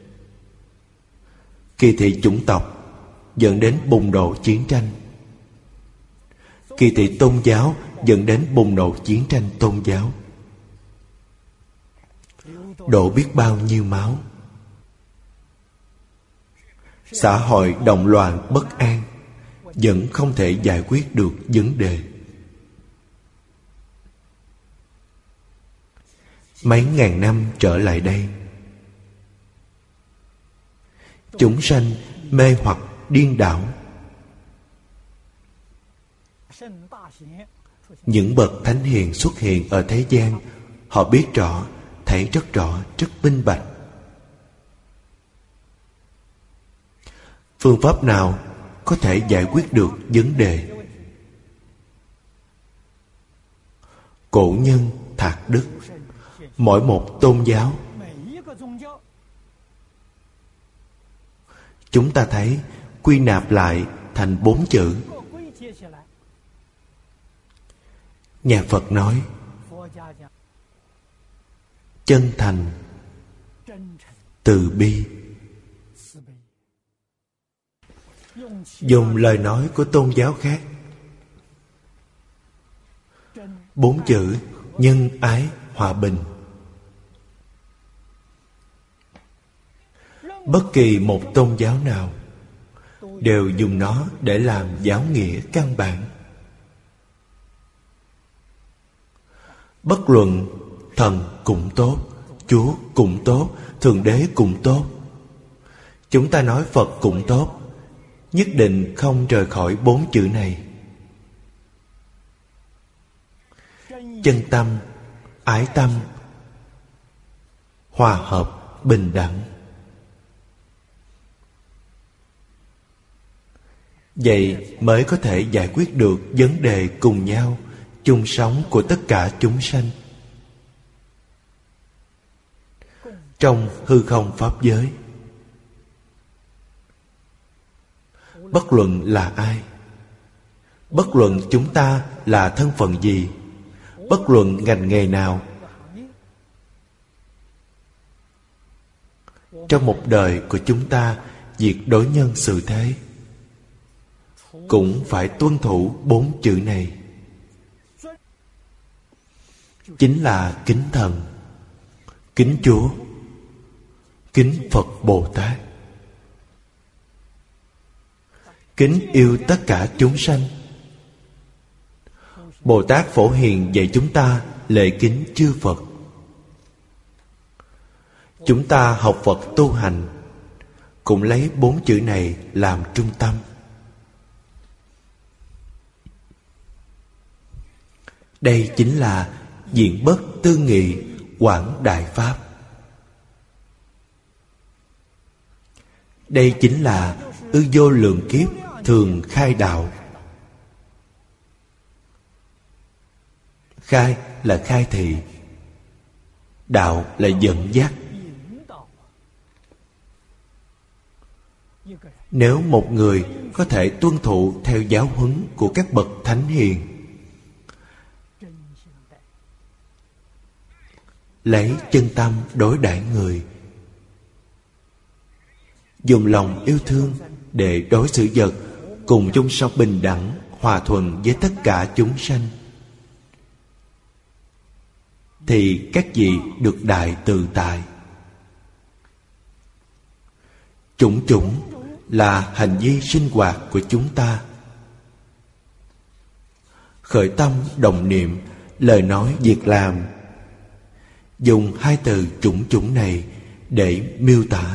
Kỳ thị chủng tộc dẫn đến bùng nổ chiến tranh. Kỳ thị tôn giáo dẫn đến bùng nổ chiến tranh tôn giáo. đổ biết bao nhiêu máu. Xã hội động loạn bất an, vẫn không thể giải quyết được vấn đề. Mấy ngàn năm trở lại đây, chúng sanh mê hoặc điên đảo. Những bậc thánh hiền xuất hiện ở thế gian, họ biết rõ, thấy rất rõ, rất minh bạch. Phương pháp nào có thể giải quyết được vấn đề? Cổ nhân Thạc Đức, mỗi một tôn giáo, chúng ta thấy quy nạp lại thành bốn chữ. Nhà Phật nói chân thành, từ bi. Dùng lời nói của tôn giáo khác, bốn chữ nhân ái hòa bình. Bất kỳ một tôn giáo nào đều dùng nó để làm giáo nghĩa căn bản. Bất luận thần cũng tốt, Chúa cũng tốt, Thượng Đế cũng tốt, chúng ta nói Phật cũng tốt, nhất định không rời khỏi bốn chữ này. Chân tâm, ái tâm, hòa hợp, bình đẳng. Vậy mới có thể giải quyết được vấn đề cùng nhau chung sống của tất cả chúng sanh. Trong hư không pháp giới, bất luận là ai, bất luận chúng ta là thân phận gì, bất luận ngành nghề nào, trong một đời của chúng ta, việc đối nhân xử thế cũng phải tuân thủ bốn chữ này. Chính là kính thần, kính Chúa, kính Phật Bồ Tát, kính yêu tất cả chúng sanh. Bồ Tát Phổ Hiền dạy chúng ta lễ kính chư Phật. Chúng ta học Phật tu hành cũng lấy bốn chữ này làm trung tâm. Đây chính là diện bất tư nghị quảng đại pháp. Đây chính là ư vô lượng kiếp thường khai đạo. Khai là khai thị, đạo là dẫn dắt. Nếu một người có thể tuân thụ theo giáo huấn của các bậc thánh hiền, lấy chân tâm đối đãi người, dùng lòng yêu thương để đối xử vật, cùng chung sống bình đẳng, hòa thuận với tất cả chúng sanh, thì các vị được đại tự tại. Chủng chủng là hành vi sinh hoạt của chúng ta. Khởi tâm đồng niệm, lời nói việc làm, dùng hai từ chủng chủng này để miêu tả.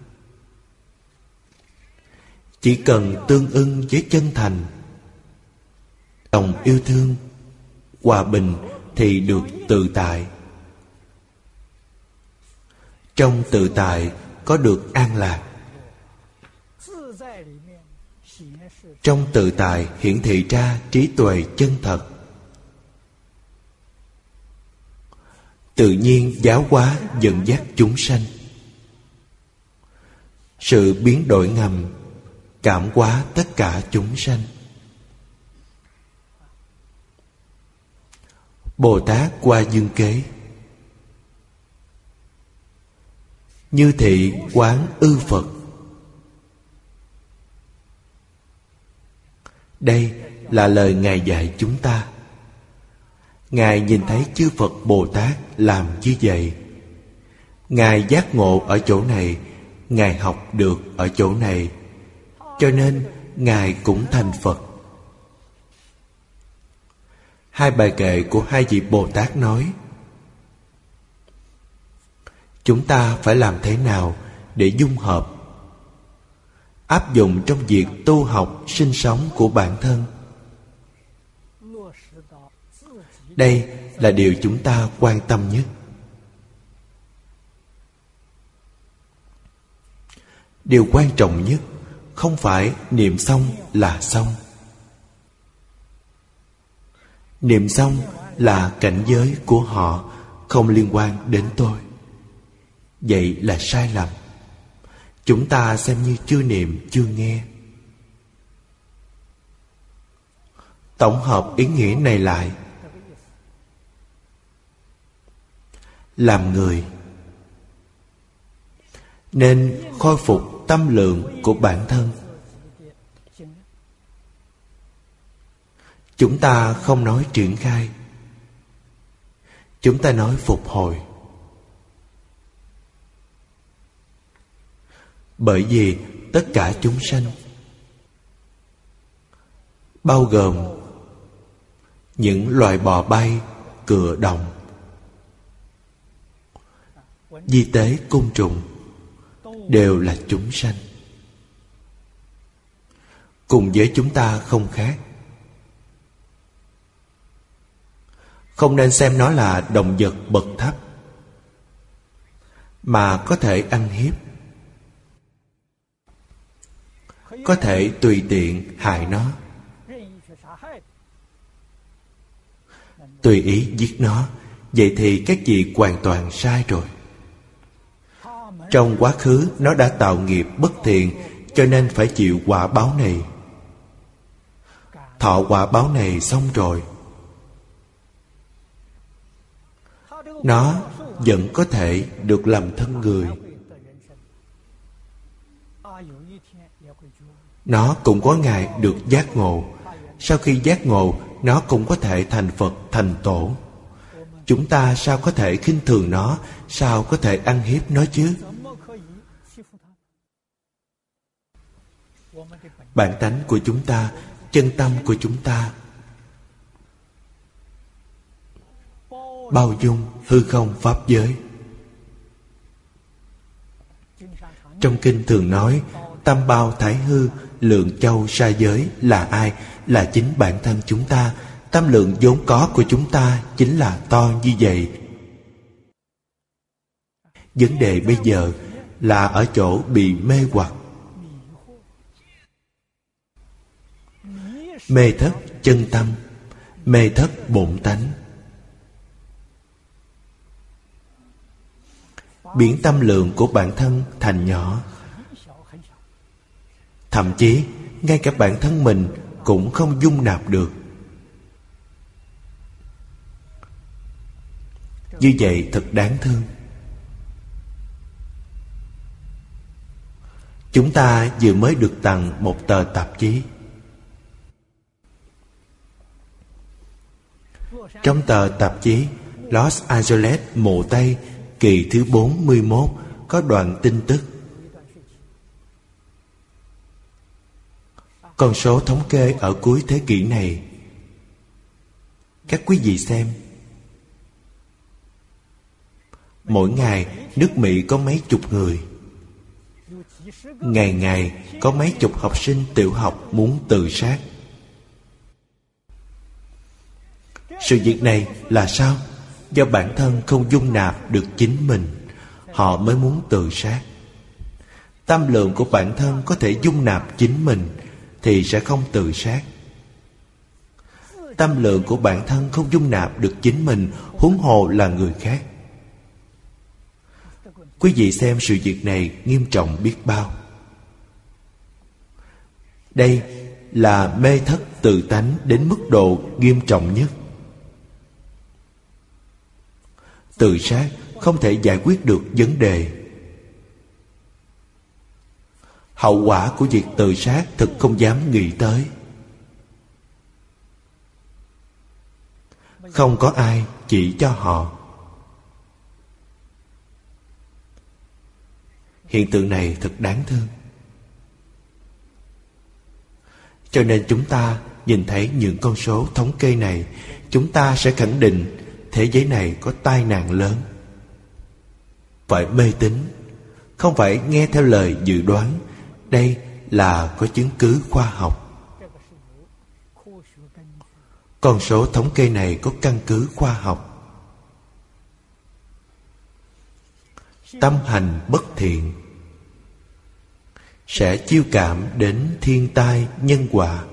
Chỉ cần tương ưng với chân thành, lòng yêu thương, hòa bình thì được tự tại. Trong tự tại có được an lạc. Trong tự tại hiển thị ra trí tuệ chân thật. Tự nhiên giáo hóa dẫn dắt chúng sanh. Sự biến đổi ngầm cảm hóa tất cả chúng sanh. Bồ Tát qua dương kế, như thị quán ư Phật. Đây là lời Ngài dạy chúng ta. Ngài nhìn thấy chư Phật Bồ Tát làm như vậy, Ngài giác ngộ ở chỗ này, Ngài học được ở chỗ này, cho nên Ngài cũng thành Phật. Hai bài kệ của hai vị Bồ Tát nói, chúng ta phải làm thế nào để dung hợp, áp dụng trong việc tu học sinh sống của bản thân. Đây là điều chúng ta quan tâm nhất. Điều quan trọng nhất không phải niệm xong là xong. Niệm xong là cảnh giới của họ, không liên quan đến tôi. Vậy là sai lầm. Chúng ta xem như chưa niệm, chưa nghe. Tổng hợp ý nghĩa này lại, làm người nên khôi phục tâm lượng của bản thân. Chúng ta không nói triển khai, chúng ta nói phục hồi. Bởi vì tất cả chúng sanh, bao gồm những loài bò bay, cựa đồng, di tế côn trùng, đều là chúng sanh. Cùng với chúng ta không khác. Không nên xem nó là động vật bậc thấp, mà có thể ăn hiếp, có thể tùy tiện hại nó, tùy ý giết nó. Vậy thì các vị hoàn toàn sai rồi. Trong quá khứ nó đã tạo nghiệp bất thiện, cho nên phải chịu quả báo này. Thọ quả báo này xong rồi, nó vẫn có thể được làm thân người. Nó cũng có ngày được giác ngộ. Sau khi giác ngộ, nó cũng có thể thành Phật, thành Tổ. Chúng ta sao có thể khinh thường nó, sao có thể ăn hiếp nó chứ? Bản tánh của chúng ta, chân tâm của chúng ta bao dung hư không pháp giới. Trong kinh thường nói, tam bao thái hư, lượng châu sa giới là ai? Là chính bản thân chúng ta. Tâm lượng vốn có của chúng ta chính là to như vậy. Vấn đề bây giờ là ở chỗ bị mê hoặc. Mê thất chân tâm, mê thất bổn tánh. Biến tâm lượng của bản thân thành nhỏ. Thậm chí ngay cả bản thân mình cũng không dung nạp được. Như vậy thật đáng thương. Chúng ta vừa mới được tặng một tờ tạp chí. Trong tờ tạp chí Los Angeles mùa Tây kỳ thứ bốn mươi mốt có đoạn tin tức. Con số thống kê ở cuối thế kỷ này. Các quý vị xem. Mỗi ngày nước Mỹ có mấy chục người. Ngày ngày có mấy chục học sinh tiểu học muốn tự sát. Sự việc này là sao? Do bản thân không dung nạp được chính mình, họ mới muốn tự sát. Tâm lượng của bản thân có thể dung nạp chính mình thì sẽ không tự sát. Tâm lượng của bản thân không dung nạp được chính mình, huống hồ là người khác. Quý vị xem sự việc này nghiêm trọng biết bao. Đây là mê thất tự tánh đến mức độ nghiêm trọng nhất. Tự sát không thể giải quyết được vấn đề. Hậu quả của việc tự sát thực không dám nghĩ tới. Không có ai chỉ cho họ. Hiện tượng này thật đáng thương. Cho nên chúng ta nhìn thấy những con số thống kê này, chúng ta sẽ khẳng định thế giới này có tai nạn lớn. Phải mê tín, không phải nghe theo lời dự đoán. Đây là có chứng cứ khoa học. Con số thống kê này có căn cứ khoa học. Tâm hành bất thiện sẽ chiêu cảm đến thiên tai nhân quả.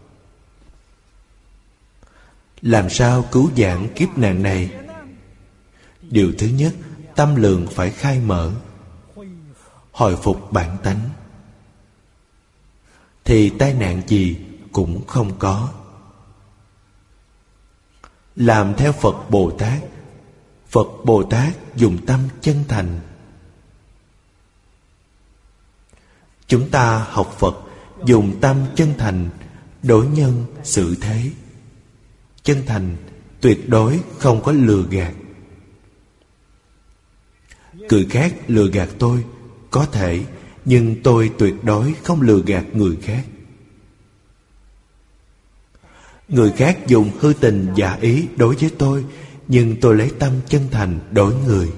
Làm sao cứu vãn kiếp nạn này? Điều thứ nhất, tâm lượng phải khai mở, hồi phục bản tánh, thì tai nạn gì cũng không có. Làm theo Phật Bồ Tát. Phật Bồ Tát dùng tâm chân thành. Chúng ta học Phật dùng tâm chân thành đối nhân xử thế. Chân thành tuyệt đối không có lừa gạt. Người khác lừa gạt tôi có thể, nhưng tôi tuyệt đối không lừa gạt người khác. Người khác dùng hư tình giả ý đối với tôi, nhưng tôi lấy tâm chân thành đối người.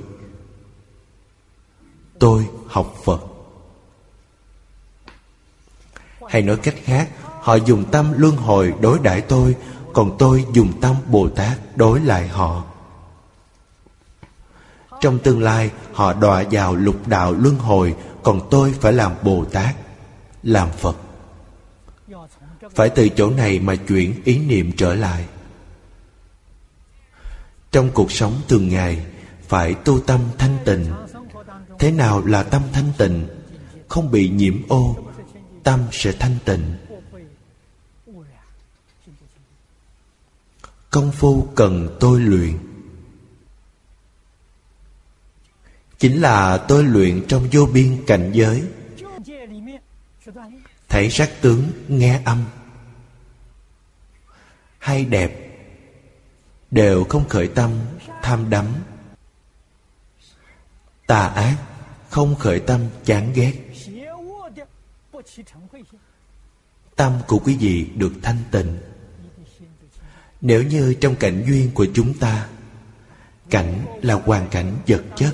Tôi học Phật. Hay nói cách khác, họ dùng tâm luân hồi đối đãi tôi, còn tôi dùng tâm Bồ Tát đối lại họ. Trong tương lai họ đọa vào lục đạo luân hồi, còn tôi phải làm Bồ Tát, làm Phật. Phải từ chỗ này mà chuyển ý niệm trở lại. Trong cuộc sống thường ngày phải tu tâm thanh tịnh. Thế nào là tâm thanh tịnh? Không bị nhiễm ô, tâm sẽ thanh tịnh. Công phu cần tôi luyện, chính là tôi luyện trong vô biên cảnh giới. Thấy sắc tướng, nghe âm hay đẹp, đều không khởi tâm tham đắm. Tà ác không khởi tâm chán ghét. Tâm của quý vị được thanh tịnh. Nếu như trong cảnh duyên của chúng ta, cảnh là hoàn cảnh vật chất,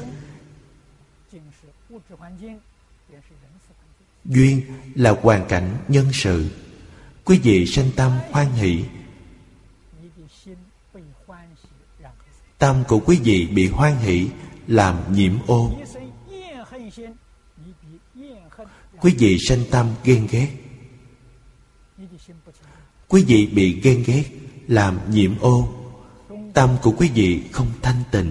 duyên là hoàn cảnh nhân sự, quý vị sanh tâm hoan hỷ, tâm của quý vị bị hoan hỷ làm nhiễm ô. Quý vị sanh tâm ghen ghét, quý vị bị ghen ghét làm nhiễm ô, tâm của quý vị không thanh tịnh.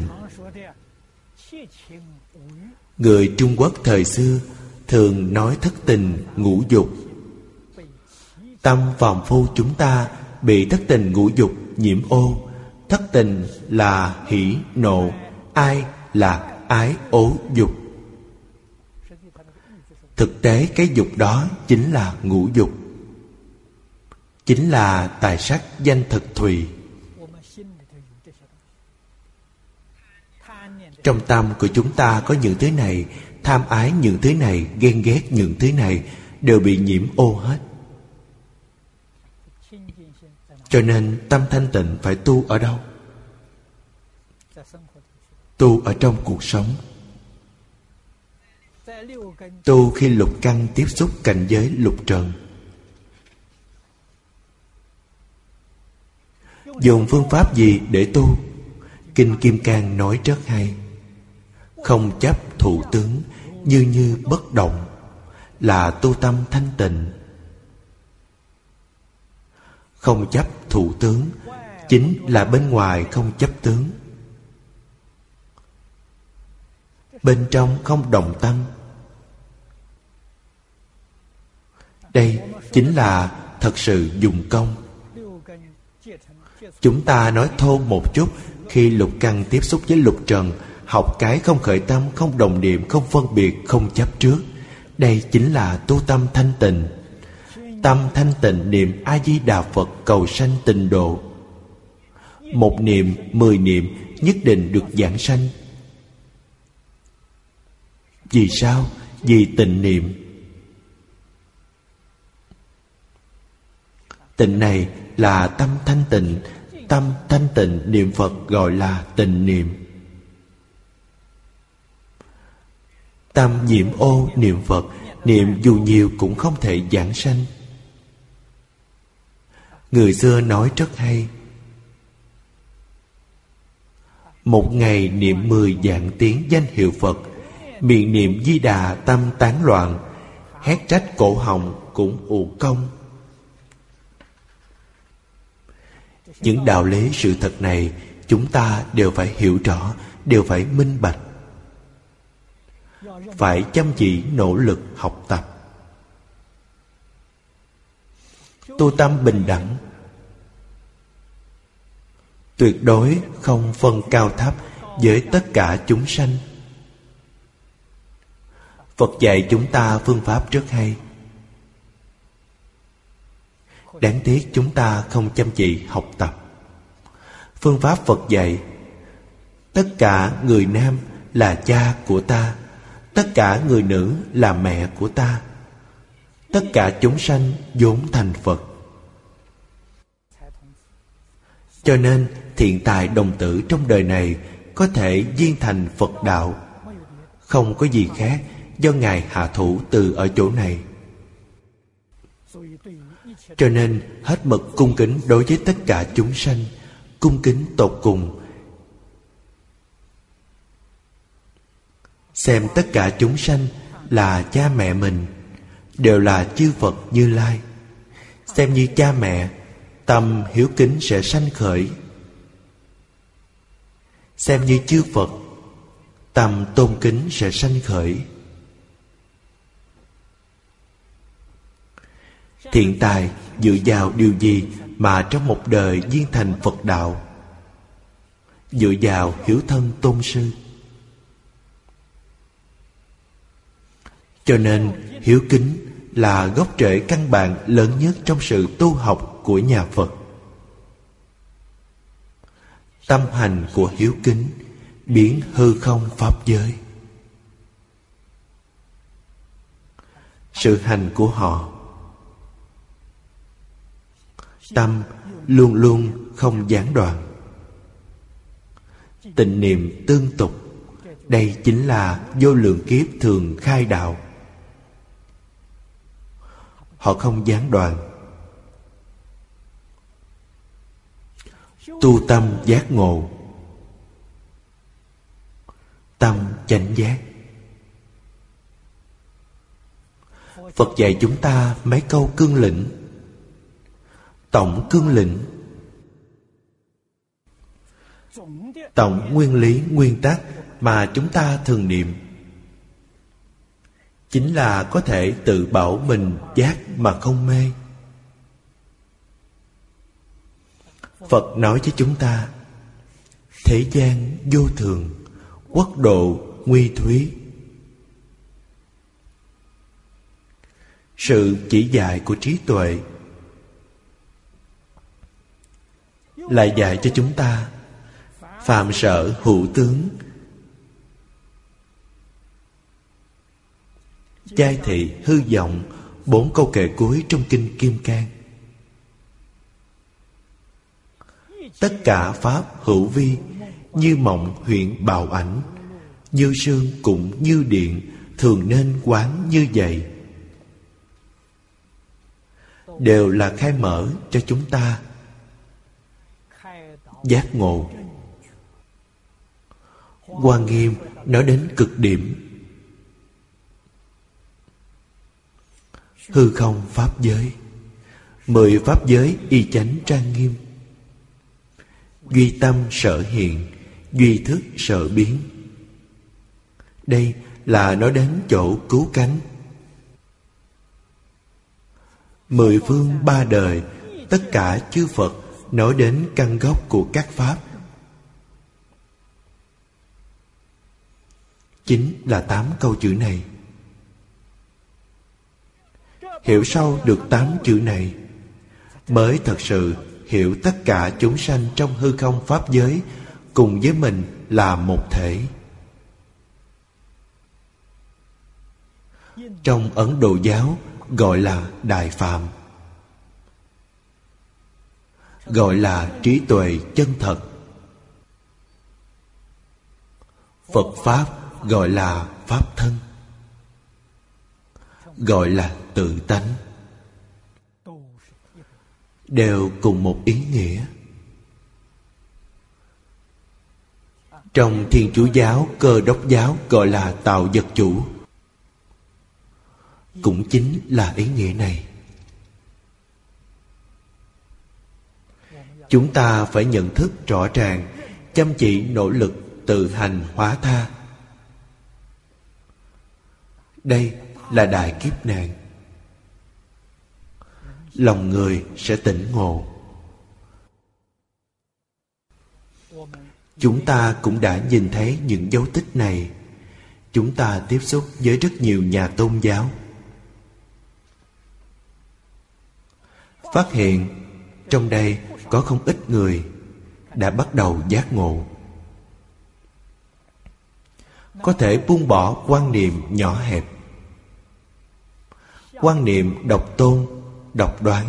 Người Trung Quốc thời xưa thường nói thất tình ngũ dục. Tâm phàm phu chúng ta bị thất tình ngũ dục nhiễm ô. Thất tình là hỉ nộ, ai là ái ố dục. Thực tế cái dục đó chính là ngũ dục, chính là tài sắc danh thực thùy. Trong tâm của chúng ta có những thứ này, tham ái những thứ này, ghen ghét những thứ này, đều bị nhiễm ô hết. Cho nên tâm thanh tịnh phải tu ở đâu? Tu ở trong cuộc sống. Tu khi lục căn tiếp xúc cảnh giới lục trần. Dùng phương pháp gì để tu? Kinh Kim Cang nói rất hay. Không chấp thủ tướng, như như bất động, là tu tâm thanh tịnh. Không chấp thủ tướng chính là bên ngoài không chấp tướng, bên trong không động tâm. Đây chính là thật sự dùng công. Chúng ta nói thô một chút, khi lục căn tiếp xúc với lục trần, học cái không khởi tâm, không đồng niệm, không phân biệt, không chấp trước. Đây chính là tu tâm thanh tịnh. Tâm thanh tịnh niệm A-di-đà Phật cầu sanh tịnh độ. Một niệm, mười niệm nhất định được giảng sanh. Vì sao? vì tịnh niệm. Tịnh này là tâm thanh tịnh. Tâm thanh tịnh niệm Phật gọi là tịnh niệm. Tâm nhiễm ô niệm Phật, niệm dù nhiều cũng không thể giảng sanh. Người xưa nói rất hay: một ngày niệm mười vạn tiếng danh hiệu Phật, miệng niệm Di Đà tâm tán loạn, hét trách cổ họng cũng uổng công. Những đạo lý sự thật này chúng ta đều phải hiểu rõ, đều phải minh bạch, phải chăm chỉ nỗ lực học tập. Tu tâm bình đẳng, tuyệt đối không phân cao thấp với tất cả chúng sanh. Phật dạy chúng ta phương pháp rất hay. Đáng tiếc chúng ta không chăm chỉ học tập. Phương pháp Phật dạy: tất cả người nam là cha của ta, tất cả người nữ là mẹ của ta, tất cả chúng sanh vốn thành Phật. Cho nên thiện tài đồng tử trong đời này có thể viên thành Phật đạo, không có gì khác, do Ngài hạ thủ từ ở chỗ này. Cho nên hết mực cung kính đối với tất cả chúng sanh, cung kính tột cùng. Xem tất cả chúng sanh là cha mẹ mình, đều là chư Phật Như Lai. Xem như cha mẹ, tâm hiếu kính sẽ sanh khởi. Xem như chư Phật, tâm tôn kính sẽ sanh khởi. Thiện tài dựa vào điều gì mà trong một đời viên thành Phật đạo? Dựa vào hiếu thân tôn sư. Cho nên hiếu kính là gốc rễ căn bản lớn nhất trong sự tu học của nhà Phật. Tâm hành của hiếu kính biến hư không pháp giới. Sự hành của họ, tâm luôn luôn không gián đoạn, tịnh niệm tương tục. Đây chính là vô lượng kiếp thường khai đạo. Họ không gián đoạn, tu tâm giác ngộ, tâm chánh giác. Phật dạy chúng ta mấy câu cương lĩnh. Tổng cương lĩnh, tổng nguyên lý nguyên tắc mà chúng ta thường niệm, chính là có thể tự bảo mình giác mà không mê. Phật nói với chúng ta: thế gian vô thường, quốc độ nguy thúy. Sự chỉ dạy của trí tuệ lại dạy cho chúng ta: phàm sở hữu tướng, giai thị hư vọng. Bốn câu kệ cuối trong kinh Kim Cang. Tất cả pháp hữu vi, như mộng huyện bào ảnh, như sương cũng như điện, thường nên quán như vậy. Đều là khai mở cho chúng ta giác ngộ. Hoa Nghiêm nói đến cực điểm. Hư không pháp giới, mười pháp giới y chánh trang nghiêm. Duy tâm sở hiện, duy thức sở biến. Đây là nói đến chỗ cứu cánh. Mười phương ba đời, tất cả chư Phật nói đến căn gốc của các pháp, chính là tám câu chữ này. Hiểu sâu được tám chữ này, mới thật sự hiểu tất cả chúng sanh trong hư không pháp giới cùng với mình là một thể. Trong Ấn Độ giáo gọi là Đại Phạm, gọi là trí tuệ chân thật. Phật Pháp gọi là Pháp thân, gọi là tự tánh, đều cùng một ý nghĩa. Trong Thiên Chúa giáo, Cơ Đốc giáo gọi là tạo vật chủ, cũng chính là ý nghĩa này. Chúng ta phải nhận thức rõ ràng, chăm chỉ nỗ lực tự hành hóa tha. Đây là đại kiếp nạn. Lòng người sẽ tỉnh ngộ. Chúng ta cũng đã nhìn thấy những dấu tích này. Chúng ta tiếp xúc với rất nhiều nhà tôn giáo, phát hiện trong đây có không ít người đã bắt đầu giác ngộ, có thể buông bỏ quan niệm nhỏ hẹp, quan niệm độc tôn, độc đoán,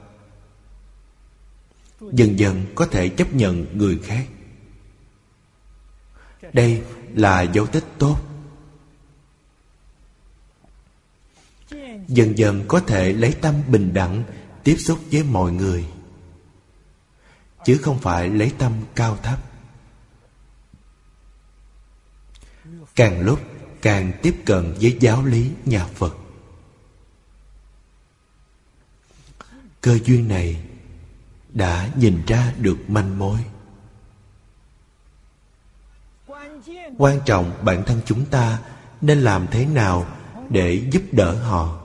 dần dần có thể chấp nhận người khác. Đây là dấu tích tốt. Dần dần có thể lấy tâm bình đẳng tiếp xúc với mọi người, chứ không phải lấy tâm cao thấp. Càng lúc càng tiếp cận với giáo lý nhà Phật. Cơ duyên này đã nhìn ra được manh mối. Quan trọng bản thân chúng ta nên làm thế nào để giúp đỡ họ.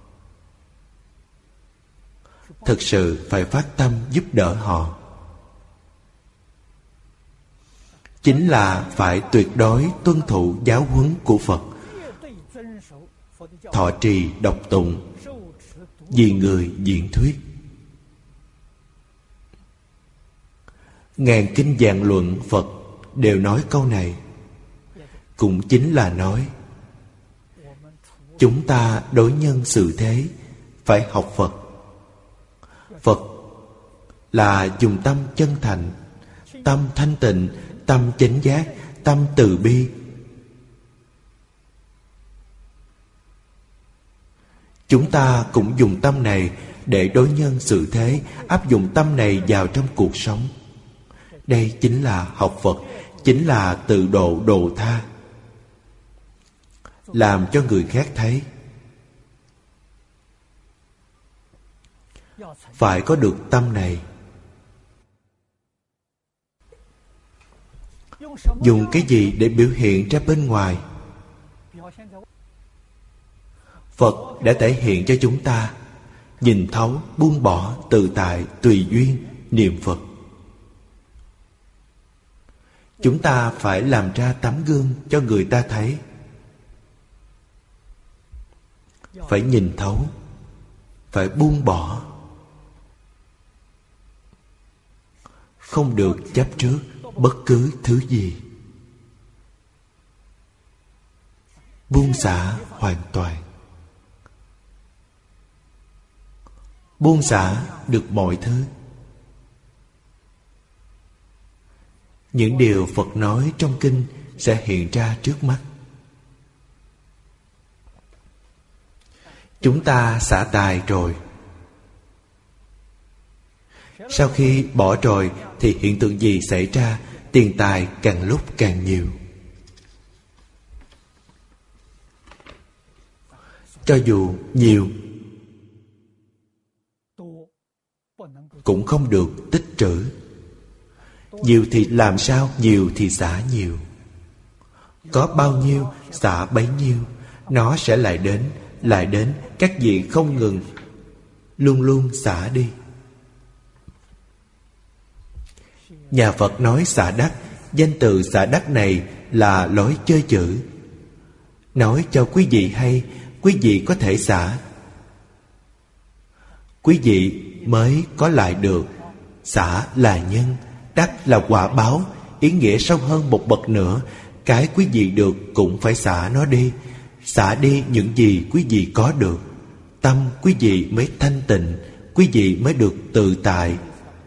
Thực sự phải phát tâm giúp đỡ họ. Chính là phải tuyệt đối tuân thủ giáo huấn của Phật, thọ trì đọc tụng, vì người diễn thuyết. Ngàn kinh vạn luận Phật đều nói câu này, cũng chính là nói chúng ta đối nhân xử thế phải học Phật. Phật là dùng tâm chân thành, tâm thanh tịnh, tâm chánh giác, tâm từ bi. Chúng ta cũng dùng tâm này để đối nhân xử thế, áp dụng tâm này vào trong cuộc sống. Đây chính là học Phật, chính là tự độ độ tha, làm cho người khác thấy. Phải có được tâm này. Dùng cái gì để biểu hiện ra bên ngoài? Phật đã thể hiện cho chúng ta nhìn thấu, buông bỏ, tự tại, tùy duyên, niệm Phật. Chúng ta phải làm ra tấm gương cho người ta thấy. Phải nhìn thấu, phải buông bỏ, không được chấp trước bất cứ thứ gì. Buông xả hoàn toàn. Buông xả được mọi thứ. Những điều Phật nói trong kinh sẽ hiện ra trước mắt. Chúng ta xả tài rồi. Sau khi bỏ rồi thì hiện tượng gì xảy ra? Tiền tài càng lúc càng nhiều. Cho dù nhiều cũng không được tích trữ. Nhiều thì làm sao? Nhiều thì xả nhiều. Có bao nhiêu xả bấy nhiêu. Nó sẽ lại đến, lại đến. Các vị không ngừng, luôn luôn xả đi. Nhà Phật nói xả đắc. Danh từ xả đắc này là lối chơi chữ. Nói cho quý vị hay, quý vị có thể xả, quý vị mới có lại được. Xả là nhân, đắc là quả báo. Ý nghĩa sâu hơn một bậc nữa. Cái quý vị được cũng phải xả nó đi. xả đi những gì quý vị có được, tâm quý vị mới thanh tịnh, quý vị mới được tự tại.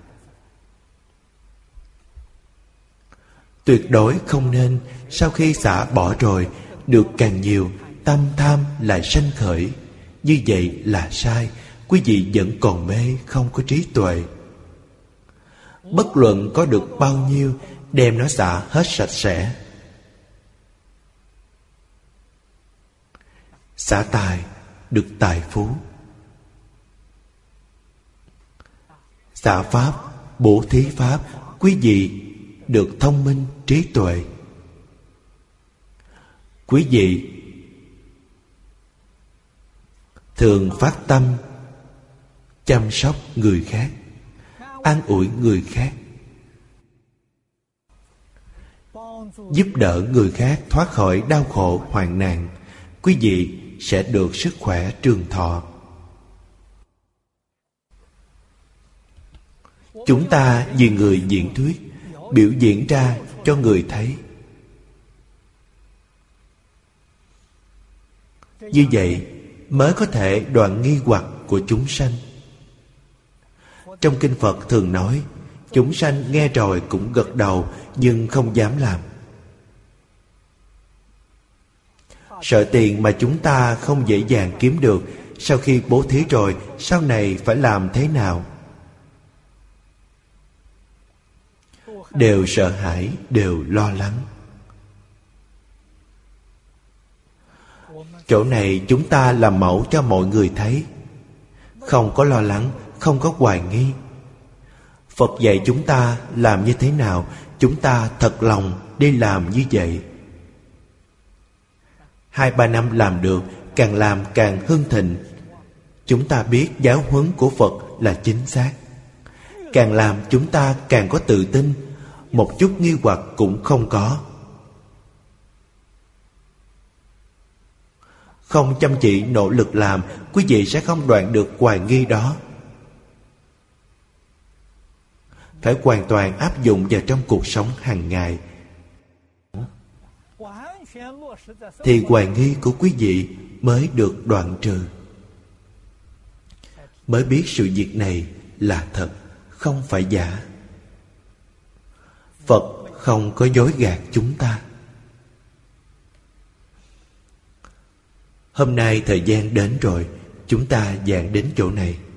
Tuyệt đối không nên sau khi xả bỏ rồi, được càng nhiều, tâm tham lại sanh khởi. Như vậy là sai. Quý vị vẫn còn mê, không có trí tuệ. Bất luận có được bao nhiêu, đem nó xả hết sạch sẽ. Xả tài, được tài phú. Xả pháp, bố thí pháp, quý vị được thông minh, trí tuệ. Quý vị thường phát tâm chăm sóc người khác, an ủi người khác, giúp đỡ người khác thoát khỏi đau khổ hoạn nạn, quý vị sẽ được sức khỏe trường thọ. Chúng ta vì người diễn thuyết, biểu diễn ra cho người thấy. Như vậy mới có thể đoạn nghi hoặc của chúng sanh. Trong kinh Phật thường nói, chúng sanh nghe rồi cũng gật đầu, nhưng không dám làm. Sợ tiền mà chúng ta không dễ dàng kiếm được, sau khi bố thí rồi, sau này phải làm thế nào? Đều sợ hãi, đều lo lắng. Chỗ này chúng ta làm mẫu cho mọi người thấy. Không có lo lắng, không có hoài nghi. Phật dạy chúng ta làm như thế nào, chúng ta thật lòng đi làm như vậy. Hai ba năm làm được, càng làm càng hưng thịnh. Chúng ta biết giáo huấn của Phật là chính xác. Càng làm chúng ta càng có tự tin, một chút nghi hoặc cũng không có. Không chăm chỉ nỗ lực làm, quý vị sẽ không đoạn được hoài nghi đó. Phải hoàn toàn áp dụng vào trong cuộc sống hàng ngày, thì hoài nghi của quý vị mới được đoạn trừ. Mới biết sự việc này là thật, không phải giả. Phật không có dối gạt chúng ta. Hôm nay thời gian đến rồi, chúng ta giảng đến chỗ này.